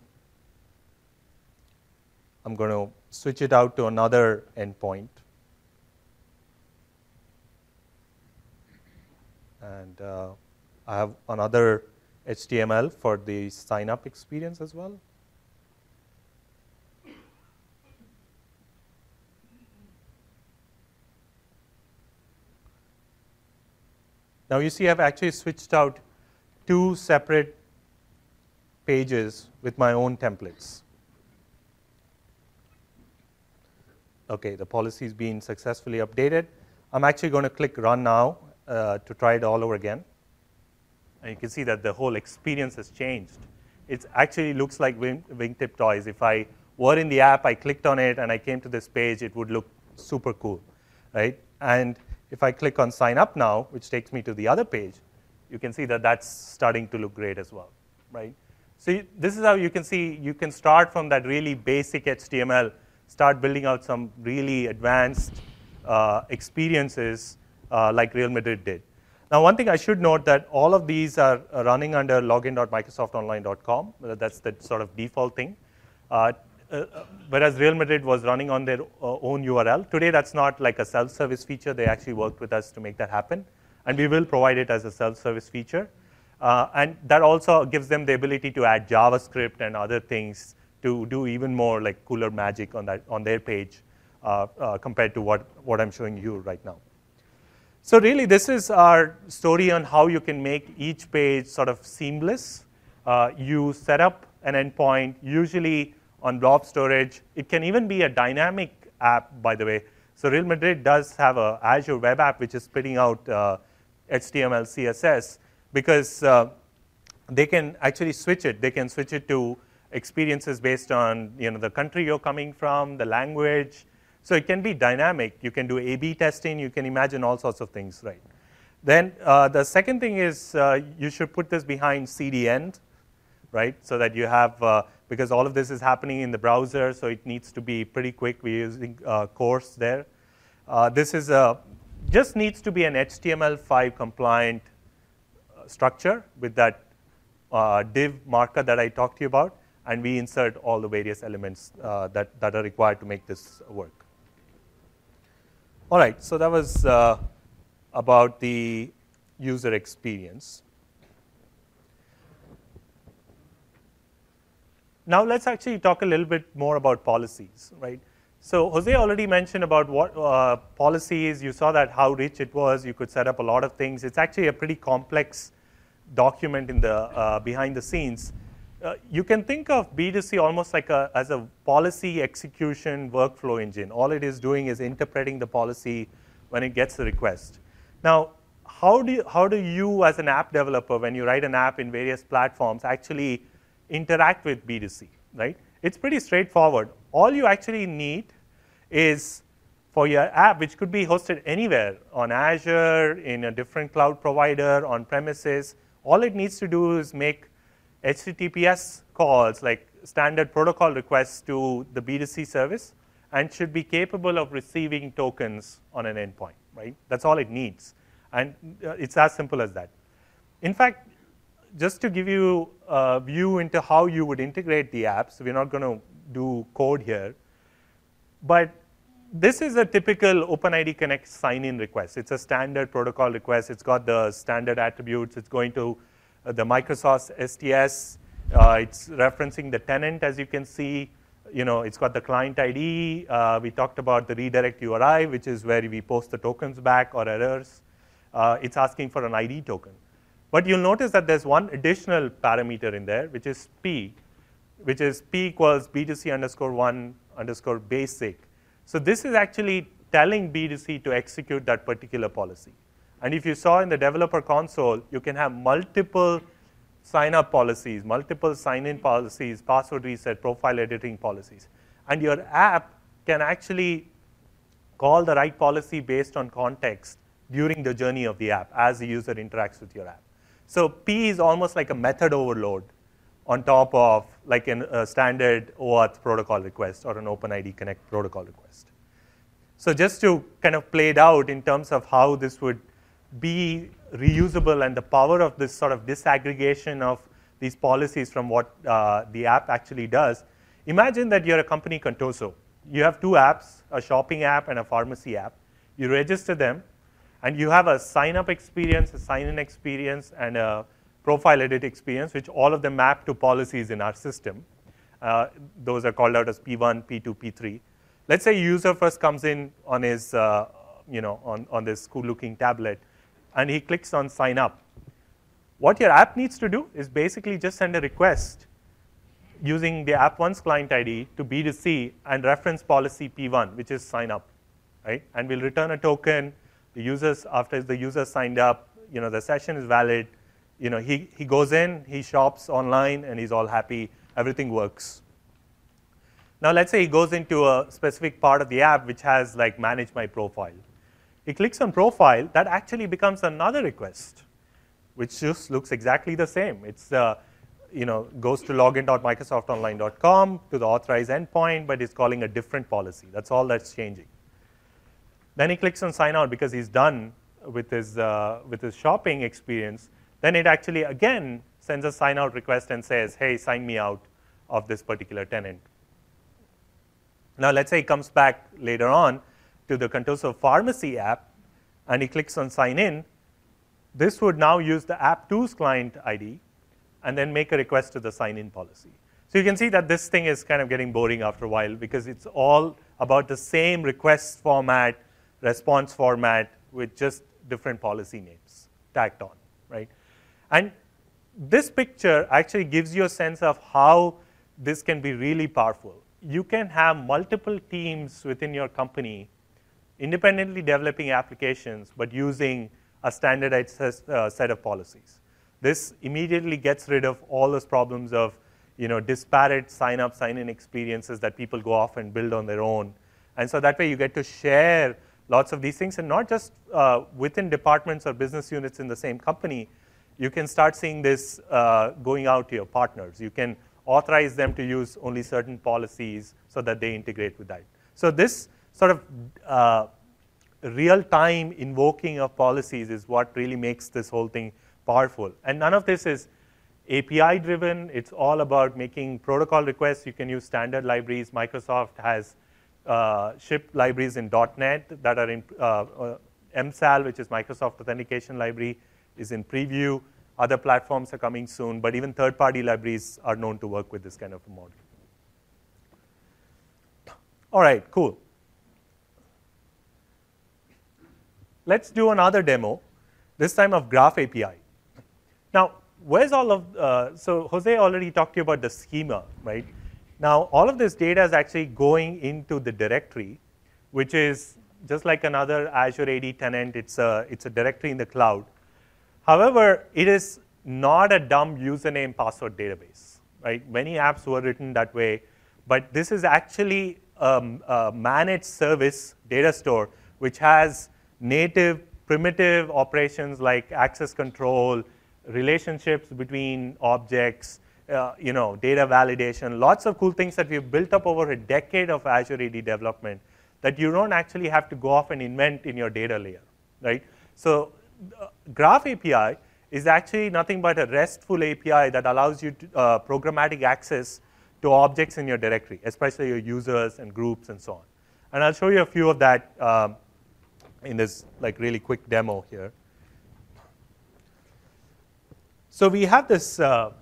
I'm going to switch it out to another endpoint. And I have another HTML for the sign-up experience as well. Now you see I've actually switched out 2 separate pages with my own templates. Okay, the policy's been successfully updated. I'm actually going to click Run Now to try it all over again. And you can see that the whole experience has changed. It actually looks like Wingtip Toys. If I were in the app, I clicked on it, and I came to this page, it would look super cool, right? And if I click on Sign Up Now, which takes me to the other page, you can see that that's starting to look great as well, right? So this is how you can see you can start from that really basic HTML, start building out some really advanced experiences like Real Madrid did. Now, one thing I should note that all of these are running under login.microsoftonline.com. That's the sort of default thing. Whereas Real Madrid was running on their own URL. Today, that's not like a self-service feature. They actually worked with us to make that happen. And we will provide it as a self-service feature. And that also gives them the ability to add JavaScript and other things to do even more like cooler magic on their page compared to what I'm showing you right now. So really, this is our story on how you can make each page sort of seamless. You set up an endpoint, usually on blob storage. It can even be a dynamic app, by the way. So Real Madrid does have an Azure web app, which is spitting out HTML, CSS, because they can actually switch it. They can switch it to experiences based on the country you're coming from, the language. So it can be dynamic. You can do A/B testing. You can imagine all sorts of things, right? Then the second thing is you should put this behind CDN, right? So that you have, because all of this is happening in the browser, so it needs to be pretty quick. We're using Course there. This is just needs to be an HTML5 compliant structure with that div marker that I talked to you about, and we insert all the various elements that are required to make this work. All right, so that was about the user experience. Now let's actually talk a little bit more about policies, right? So Jose already mentioned about what policies. You saw that how rich it was. You could set up a lot of things. It's actually a pretty complex document in the behind the scenes. You can think of B2C almost like as a policy execution workflow engine. All it is doing is interpreting the policy when it gets the request. Now, how do you as an app developer, when you write an app in various platforms, actually interact with B2C, right? It's pretty straightforward. All you actually need is for your app, which could be hosted anywhere, on Azure, in a different cloud provider, on premises, all it needs to do is make HTTPS calls, like standard protocol requests to the B2C service, and should be capable of receiving tokens on an endpoint, right? That's all it needs. And it's as simple as that. In fact, just to give you a view into how you would integrate the apps, we're not going to do code here, but this is a typical OpenID Connect sign-in request. It's a standard protocol request. It's got the standard attributes. It's going to the Microsoft STS. It's referencing the tenant, as you can see. It's got the client ID. We talked about the redirect URI, which is where we post the tokens back or errors. It's asking for an ID token. But you'll notice that there's one additional parameter in there, which is P, which is P equals B2C_1_basic. So this is actually telling B2C to execute that particular policy. And if you saw in the developer console, you can have multiple sign-up policies, multiple sign-in policies, password reset, profile editing policies. And your app can actually call the right policy based on context during the journey of the app as the user interacts with your app. So P is almost like a method overload on top of like a standard OAuth protocol request or an OpenID Connect protocol request. So just to kind of play it out in terms of how this would be reusable and the power of this sort of disaggregation of these policies from what the app actually does, imagine that you're a company, Contoso. You have two apps, a shopping app and a pharmacy app. You register them, and you have a sign-up experience, a sign-in experience, and a profile edit experience, which all of them map to policies in our system. Those are called out as P1, P2, P3. Let's say a user first comes in on his, on this cool-looking tablet, and he clicks on sign up. What your app needs to do is basically just send a request using the app1's client ID to B2C and reference policy P1, which is sign up, right? And we'll return a token. The users, after the user signed up, the session is valid. He goes in, he shops online, and he's all happy. Everything works. Now, let's say he goes into a specific part of the app which has like manage my profile. He clicks on profile. That actually becomes another request, which just looks exactly the same. It's goes to login.microsoftonline.com to the authorized endpoint, but it's calling a different policy. That's all that's changing. Then he clicks on sign out because he's done shopping experience, then it actually again sends a sign out request and says, hey, sign me out of this particular tenant. Now let's say he comes back later on to the Contoso Pharmacy app and he clicks on sign in. This would now use the app2's client ID and then make a request to the sign in policy. So you can see that this thing is kind of getting boring after a while because it's all about the same request format, response format with just different policy names tacked on, right? And this picture actually gives you a sense of how this can be really powerful. You can have multiple teams within your company independently developing applications but using a standardized set of policies. This immediately gets rid of all those problems of disparate sign-up, sign-in experiences that people go off and build on their own. And so that way you get to share lots of these things, and not just within departments or business units in the same company. You can start seeing this going out to your partners. You can authorize them to use only certain policies so that they integrate with that. So this sort of real-time invoking of policies is what really makes this whole thing powerful. And none of this is API-driven. It's all about making protocol requests. You can use standard libraries. Microsoft has shipped libraries in .NET that are in MSAL, which is Microsoft Authentication Library, is in preview. Other platforms are coming soon, but even third-party libraries are known to work with this kind of a model. All right, cool. Let's do another demo, this time of Graph API. Now, where's all of, so Jose already talked to you about the schema, right? Now, all of this data is actually going into the directory, which is just like another Azure AD tenant. It's a directory in the cloud. However, it is not a dumb username password database, right? Many apps were written that way, but this is actually a managed service data store, which has native primitive operations like access control, relationships between objects, data validation, lots of cool things that we've built up over a decade of Azure AD development that you don't actually have to go off and invent in your data layer, right? So Graph API is actually nothing but a RESTful API that allows you to, programmatic access to objects in your directory, especially your users and groups and so on. And I'll show you a few of that in this really quick demo here. So we have this.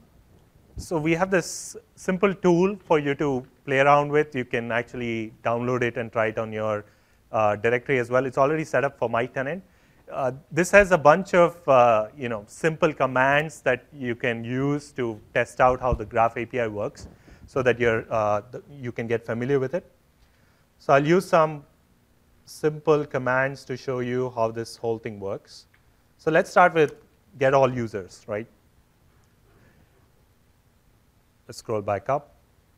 Simple tool for you to play around with. You can actually download it and try it on your directory as well. It's already set up for my tenant. This has a bunch of simple commands that you can use to test out how the Graph API works, so that you can get familiar with it. So I'll use some simple commands to show you how this whole thing works. So let's start with get all users, right? Let's scroll back up.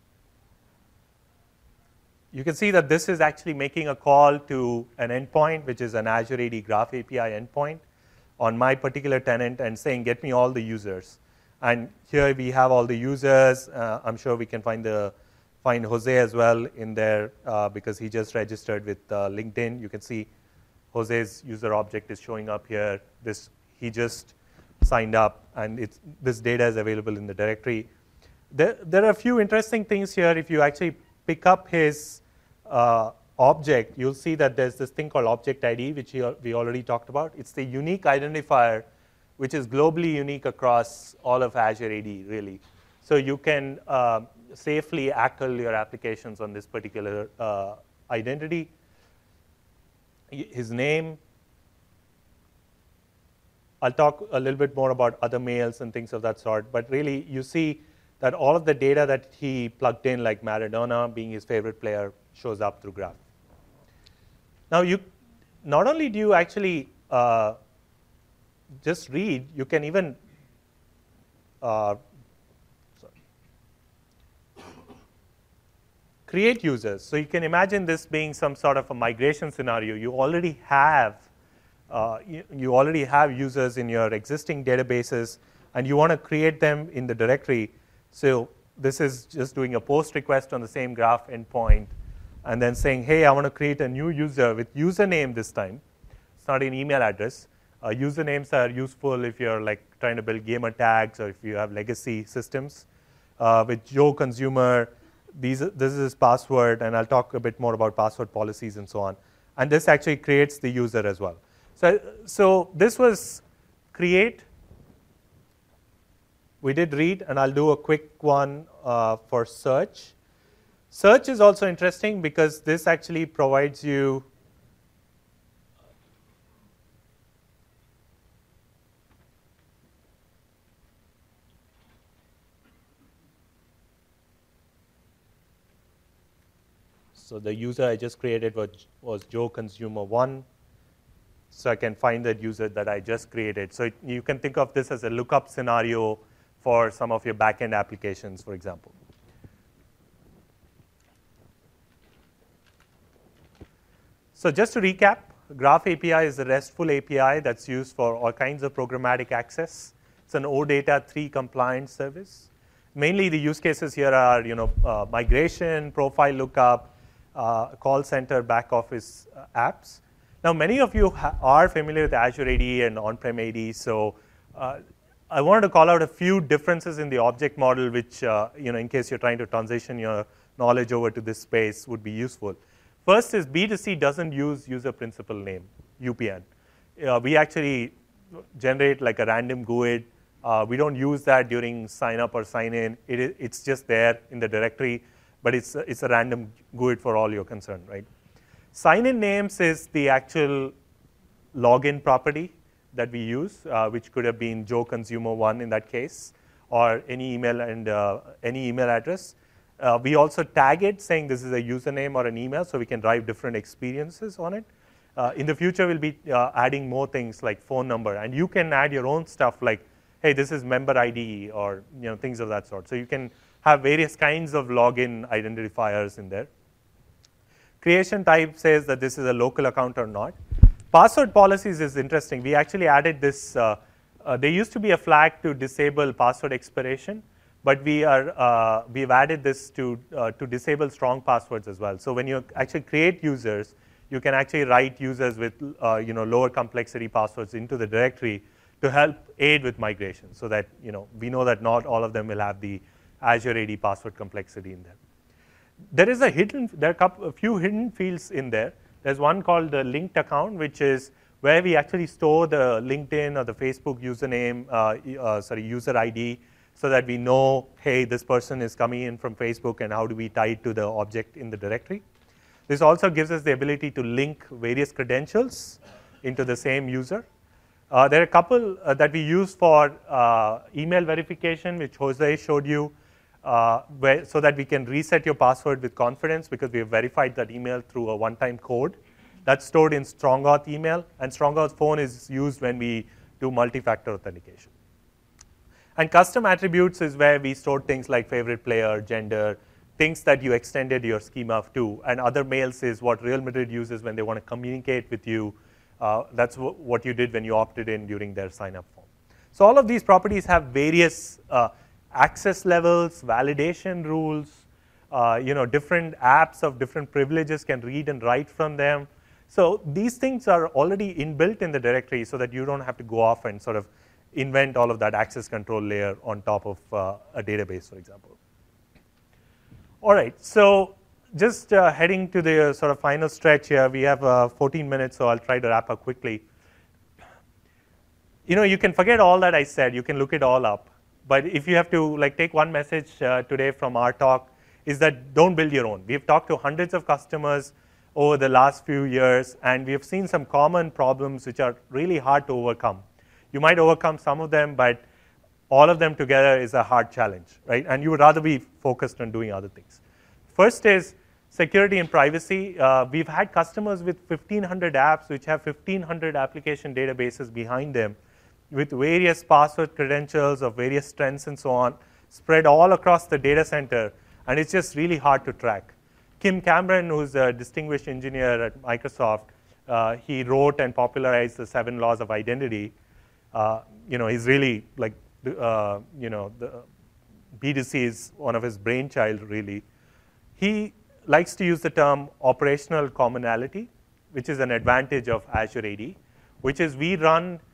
You can see that this is actually making a call to an endpoint, which is an Azure AD Graph API endpoint on my particular tenant and saying, get me all the users. And here we have all the users. I'm sure we can find Jose as well in there because he just registered with LinkedIn. You can see Jose's user object is showing up here. He just signed up, and this data is available in the directory. There are a few interesting things here. If you actually pick up his object, you'll see that there's this thing called object ID, which we already talked about. It's the unique identifier, which is globally unique across all of Azure AD, really. So you can safely ACL your applications on this particular identity. His name. I'll talk a little bit more about other mails and things of that sort. But really, you see that all of the data that he plugged in, like Maradona being his favorite player, shows up through Graph. Now, not only do you actually just read, you can even create users. So you can imagine this being some sort of a migration scenario. You already have users in your existing databases, and you want to create them in the directory. So this is just doing a post request on the same Graph endpoint, and then saying, hey, I want to create a new user with username this time. It's not an email address. Usernames are useful if you're like trying to build gamer tags or if you have legacy systems. With Joe Consumer, this is his password, and I'll talk a bit more about password policies and so on. And this actually creates the user as well. So this was create. We did read, and I'll do a quick one for search. Search is also interesting because this actually provides you so the user I just created was Joe Consumer 1. So I can find that user that I just created. So you can think of this as a lookup scenario for some of your backend applications, for example. So just to recap, Graph API is a RESTful API that's used for all kinds of programmatic access. It's an OData 3 compliant service. Mainly the use cases here are migration, profile lookup, call center, back office apps. Now, many of you are familiar with Azure AD and on-prem AD, so I wanted to call out a few differences in the object model, which, in case you're trying to transition your knowledge over to this space, would be useful. First is B2C doesn't use user principal name, UPN. We actually generate like a random GUID. We don't use that during sign up or sign in. It's just there in the directory, but it's a random GUID for all you're concerned, right? Sign-in names is the actual login property that we use, which could have been Joe Consumer 1 in that case, or any email and any email address. We also tag it saying this is a username or an email, so we can drive different experiences on it. In the future, we'll be adding more things like phone number, and you can add your own stuff like, hey, this is member ID, or things of that sort. So you can have various kinds of login identifiers in there. Creation type says that this is a local account or not. Password policies is interesting. We actually added this. There used to be a flag to disable password expiration, but we've added this to disable strong passwords as well. So when you actually create users, you can actually write users with lower complexity passwords into the directory to help aid with migration, so that we know that not all of them will have the Azure AD password complexity in there. There are a few hidden fields in there. There's one called the linked account, which is where we actually store the LinkedIn or the Facebook username, user ID, so that we know, hey, this person is coming in from Facebook, and how do we tie it to the object in the directory. This also gives us the ability to link various credentials into the same user. There are a couple that we use for email verification, which Jose showed you, so that we can reset your password with confidence because we have verified that email through a one-time code. That's stored in StrongAuth email, and StrongAuth phone is used when we do multi-factor authentication. And custom attributes is where we store things like favorite player, gender, things that you extended your schema to. And other mails is what Real Madrid uses when they want to communicate with you. That's what you did when you opted in during their sign-up form. So all of these properties have various access levels, validation rules, different apps of different privileges can read and write from them. So these things are already inbuilt in the directory so that you don't have to go off and sort of invent all of that access control layer on top of a database, for example. All right, so just heading to the sort of final stretch here. We have 14 minutes, so I'll try to wrap up quickly. You can forget all that I said. You can look it all up. But if you have to take one message today from our talk, is that don't build your own. We've talked to hundreds of customers over the last few years, and we have seen some common problems which are really hard to overcome. You might overcome some of them, but all of them together is a hard challenge, right? And you would rather be focused on doing other things. First is security and privacy. We've had customers with 1,500 apps which have 1,500 application databases behind them with various password credentials of various strengths and so on, spread all across the data center, and it's just really hard to track. Kim Cameron, who's a distinguished engineer at Microsoft, he wrote and popularized the 7 laws of identity. He's really the B2C is one of his brainchild, really. He likes to use the term operational commonality, which is an advantage of Azure AD, which is we run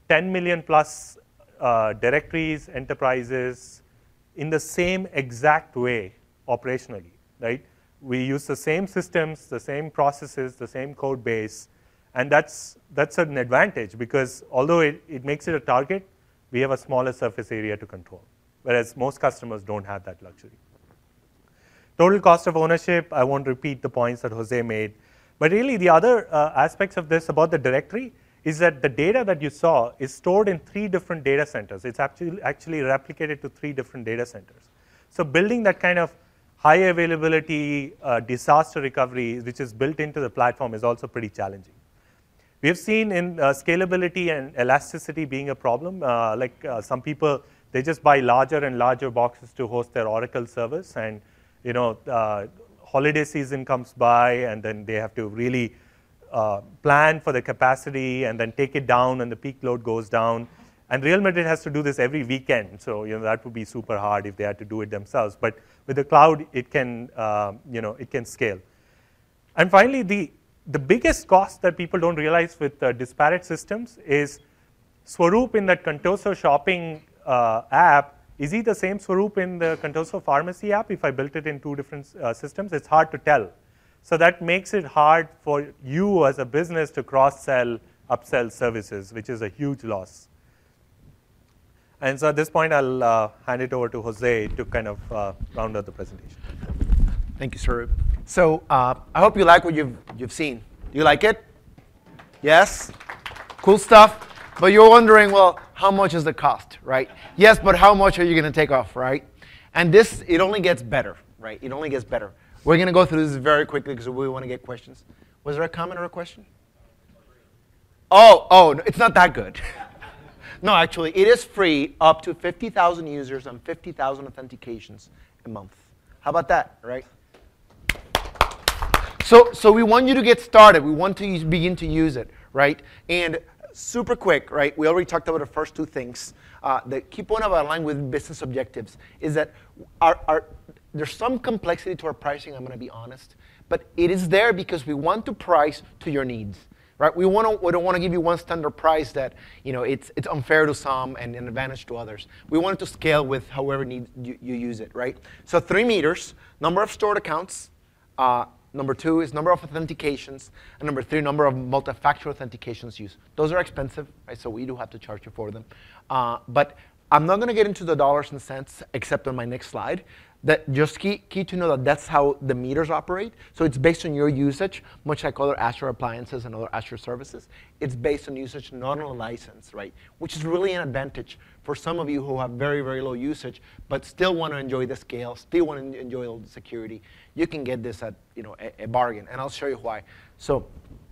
10 million plus directories, enterprises in the same exact way operationally, right? We use the same systems, the same processes, the same code base, and that's an advantage because although it makes it a target, we have a smaller surface area to control, whereas most customers don't have that luxury. Total cost of ownership, I won't repeat the points that Jose made, but really the other aspects of this about the directory is that the data that you saw is stored in 3 different data centers. It's actually replicated to 3 different data centers. So building that kind of high availability disaster recovery, which is built into the platform, is also pretty challenging. We have seen in scalability and elasticity being a problem. Some people, they just buy larger and larger boxes to host their Oracle servers, and holiday season comes by, and then they have to really plan for the capacity and then take it down when the peak load goes down. And Real Madrid has to do this every weekend, so that would be super hard if they had to do it themselves. But with the cloud, it can it can scale. And finally, the biggest cost that people don't realize with disparate systems is Swaroop in that Contoso shopping app. Is he the same Swaroop in the Contoso pharmacy app? If I built it in 2 different systems, it's hard to tell. So that makes it hard for you as a business to cross-sell, upsell services, which is a huge loss. And so at this point, I'll hand it over to Jose to kind of round out the presentation. Thank you, Swaroop. So I hope you like what you've seen. Do you like it? Yes? Cool stuff. But you're wondering, well, how much is the cost, right? Yes, but how much are you going to take off, right? And this, it only gets better, right? It only gets better. We're going to go through this very quickly because we want to get questions. Was there a comment or a question? Oh, no, it's not that good. No, actually, it is free up to 50,000 users and 50,000 authentications a month. How about that, right? So we want you to get started. We want to begin to use it, right? And super quick, right? We already talked about the first 2 things. The key point of our line with business objectives is that there's some complexity to our pricing, I'm going to be honest. But it is there because we want to price to your needs, right? We don't want to give you one standard price that it's unfair to some and an advantage to others. We want it to scale with however you use it, right? So 3 meters, number of stored accounts. Number 2 is number of authentications. And number 3, number of multi-factor authentications used. Those are expensive, right? So we do have to charge you for them. But I'm not going to get into the dollars and cents except on my next slide. That just key to know that that's how the meters operate. So it's based on your usage, much like other Azure appliances and other Azure services. It's based on usage, not on a license, right? Which is really an advantage for some of you who have very, very low usage, but still want to enjoy the scale, still want to enjoy all the security. You can get this at a bargain, and I'll show you why. So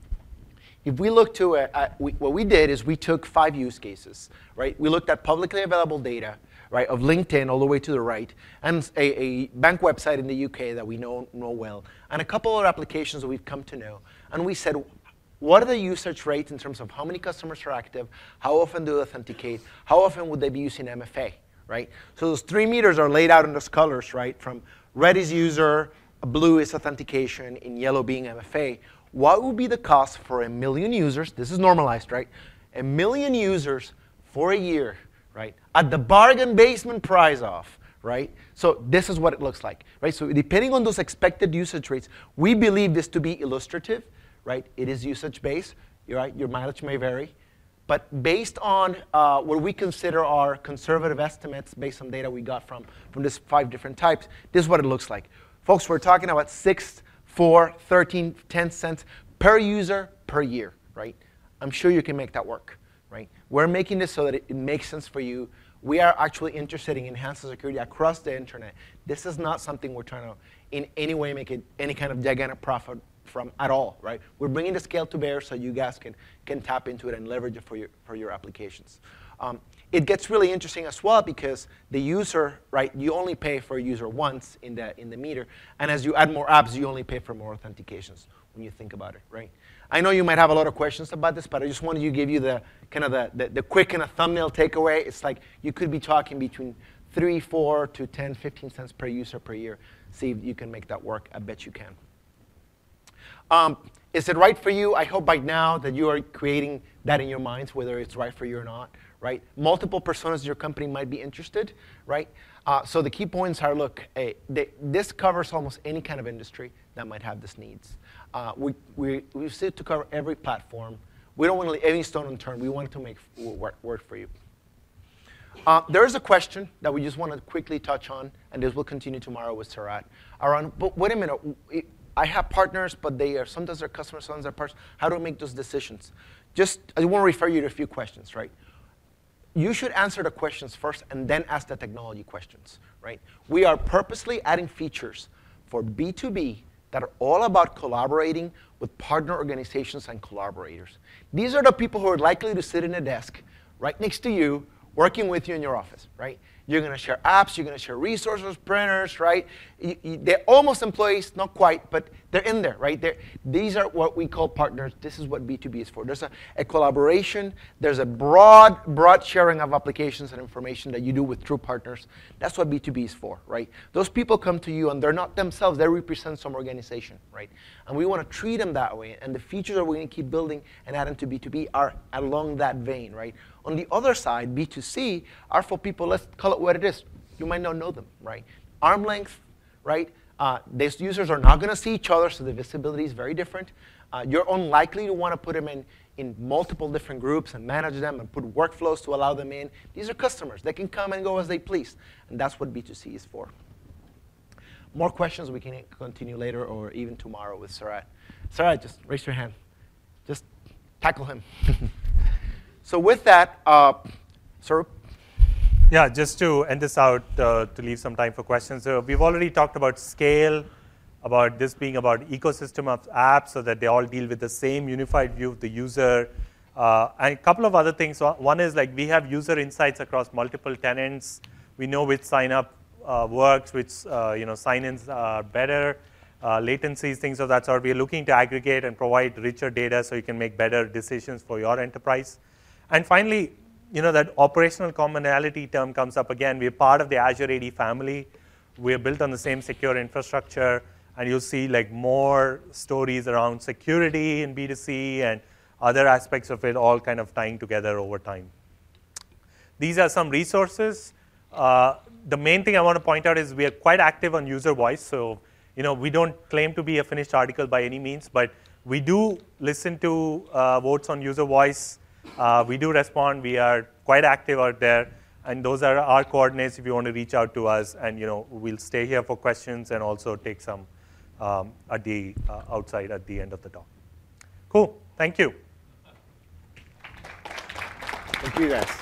if we look to what we did is we took 5 use cases, right? We looked at publicly available data, right, of LinkedIn all the way to the right, and a bank website in the UK that we know well, and a couple of applications that we've come to know. And we said, what are the usage rates in terms of how many customers are active, how often do they authenticate, how often would they be using MFA, right? So those 3 meters are laid out in those colors, right? From red is user, blue is authentication, in yellow being MFA. What would be the cost for 1 million users? This is normalized, right? 1 million users for a year, right? At the bargain basement price off, right? So this is what it looks like, right? So depending on those expected usage rates, we believe this to be illustrative, right? It is usage-based, right? Your mileage may vary. But based on what we consider our conservative estimates based on data we got from these 5 different types, this is what it looks like. Folks, we're talking about 6, 4, 13, 10 cents per user per year, right? I'm sure you can make that work, right? We're making this so that it makes sense for you. We are actually interested in enhancing security across the internet. This is not something we're trying to in any way make it any kind of gigantic profit from at all, right? We're bringing the scale to bear so you guys can tap into it and leverage it for your applications. It gets really interesting as well because the user, right, you only pay for a user once in the meter, and as you add more apps, you only pay for more authentications when you think about it, right? I know you might have a lot of questions about this, but I just wanted to give you the kind of the quick kind of thumbnail takeaway. It's like you could be talking between 3, 4 to 10, 15 cents per user per year. See if you can make that work. I bet you can. Is it right for you? I hope by now that you are creating that in your minds, whether it's right for you or not, right? Multiple personas in your company might be interested, right? So the key points are, look, this covers almost any kind of industry that might have these needs. We sit to cover every platform. We don't want to leave any stone unturned. We want to make work for you. There is a question that we just want to quickly touch on, and this will continue tomorrow with Sarat, around, but wait a minute, I have partners, but sometimes they're customers, sometimes they're partners. How do I make those decisions? I want to refer you to a few questions, right? You should answer the questions first and then ask the technology questions, right? We are purposely adding features for B2B that are all about collaborating with partner organizations and collaborators. These are the people who are likely to sit in a desk right next to you, working with you in your office, right? You're going to share apps, you're going to share resources, printers, right? They're almost employees, not quite, but they're in there, right? These are what we call partners. This is what B2B is for. There's a collaboration. There's a broad sharing of applications and information that you do with true partners. That's what B2B is for, right? Those people come to you, and they're not themselves. They represent some organization, right? And we want to treat them that way. And the features that we're going to keep building and adding to B2B are along that vein, right? On the other side, B2C are for people, let's call it what it is. You might not know them, right? Arm length, right? These users are not going to see each other, so the visibility is very different. You're unlikely to want to put them in multiple different groups and manage them and put workflows to allow them in. These are customers. They can come and go as they please. And that's what B2C is for. More questions we can continue later or even tomorrow with Sarat. Sarat, just raise your hand. Just tackle him. So with that, Sarup? Yeah, just to end this out, to leave some time for questions. We've already talked about scale, about this being about ecosystem of apps so that they all deal with the same unified view of the user. And a couple of other things. One is like we have user insights across multiple tenants. We know which sign-up works, which sign-ins are better, latencies, things of that sort. We are looking to aggregate and provide richer data so you can make better decisions for your enterprise. And finally, that operational commonality term comes up again. We're part of the Azure AD family. We're built on the same secure infrastructure. And you'll see like more stories around security in B2C and other aspects of it all kind of tying together over time. These are some resources. The main thing I want to point out is we are quite active on user voice. So we don't claim to be a finished article by any means, but we do listen to votes on user voice. We do respond. We are quite active out there. And those are our coordinates if you want to reach out to us. And we'll stay here for questions and also take some at the outside at the end of the talk. Cool. Thank you. Thank you, guys.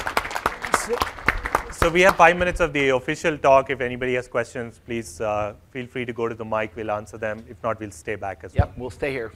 So we have 5 minutes of the official talk. If anybody has questions, please feel free to go to the mic. We'll answer them. If not, we'll stay back as well. Yep, we'll stay here.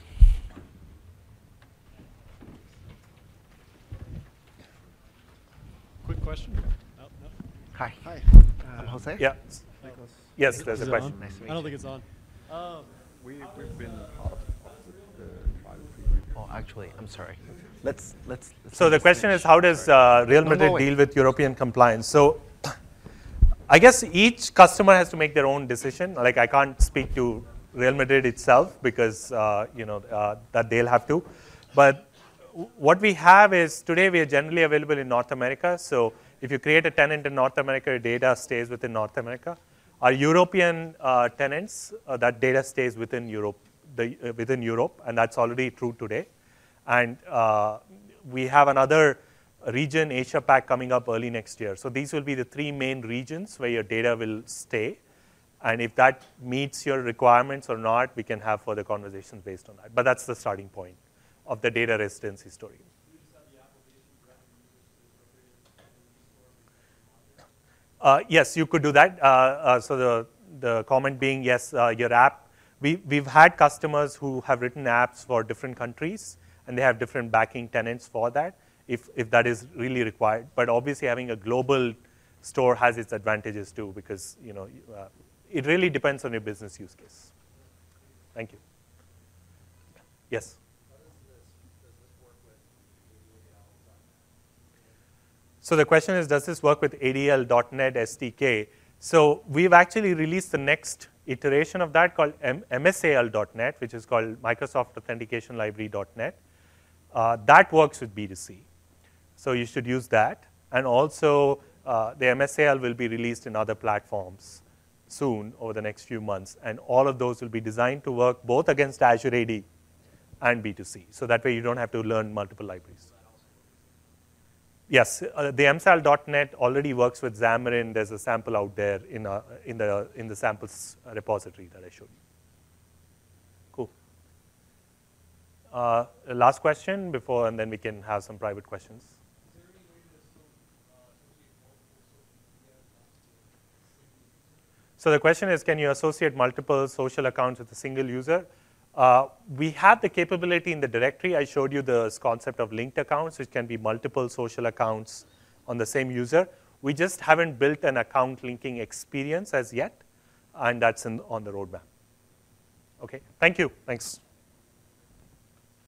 Quick question. No. Hi. Hi. I'm Jose. Yeah. Nicholas. Yes, there's a Is it question. on? Nice to meet I don't you. think it's on. We've been part of the private preview. Oh, actually, I'm sorry. Let's So the question is, how does Real No, Madrid go deal with European compliance? So I guess each customer has to make their own decision. Like I can't speak to Real Madrid itself because that they'll have to. But what we have is today we are generally available in North America. So if you create a tenant in North America, your data stays within North America. Our European tenants, that data stays within Europe, and that's already true today. And we have another region, Asia Pac, coming up early next year. So these will be the 3 main regions where your data will stay. And if that meets your requirements or not, we can have further conversations based on that. But that's the starting point of the data residency story. Yes, you could do that. So the comment being, yes, your app. We've had customers who have written apps for different countries, and they have different backing tenants for that, if that is really required. But obviously, having a global store has its advantages too, because it really depends on your business use case. Thank you. Yes. So the question is, does this work with ADL.NET SDK? So we've actually released the next iteration of that called MSAL.NET, which is called Microsoft Authentication Library.NET. That works with B2C. So you should use that. And also, the MSAL will be released in other platforms soon over the next few months. And all of those will be designed to work both against Azure AD and B2C. So that way you don't have to learn multiple libraries. Yes, the MSAL.NET already works with Xamarin. There's a sample out there in the samples repository that I showed you. Cool. Last question before, and then we can have some private questions. So the question is, can you associate multiple social accounts with a single user? We have the capability in the directory. I showed you the concept of linked accounts, which can be multiple social accounts on the same user. We just haven't built an account linking experience as yet, and that's on the roadmap. Okay, thank you. Thanks.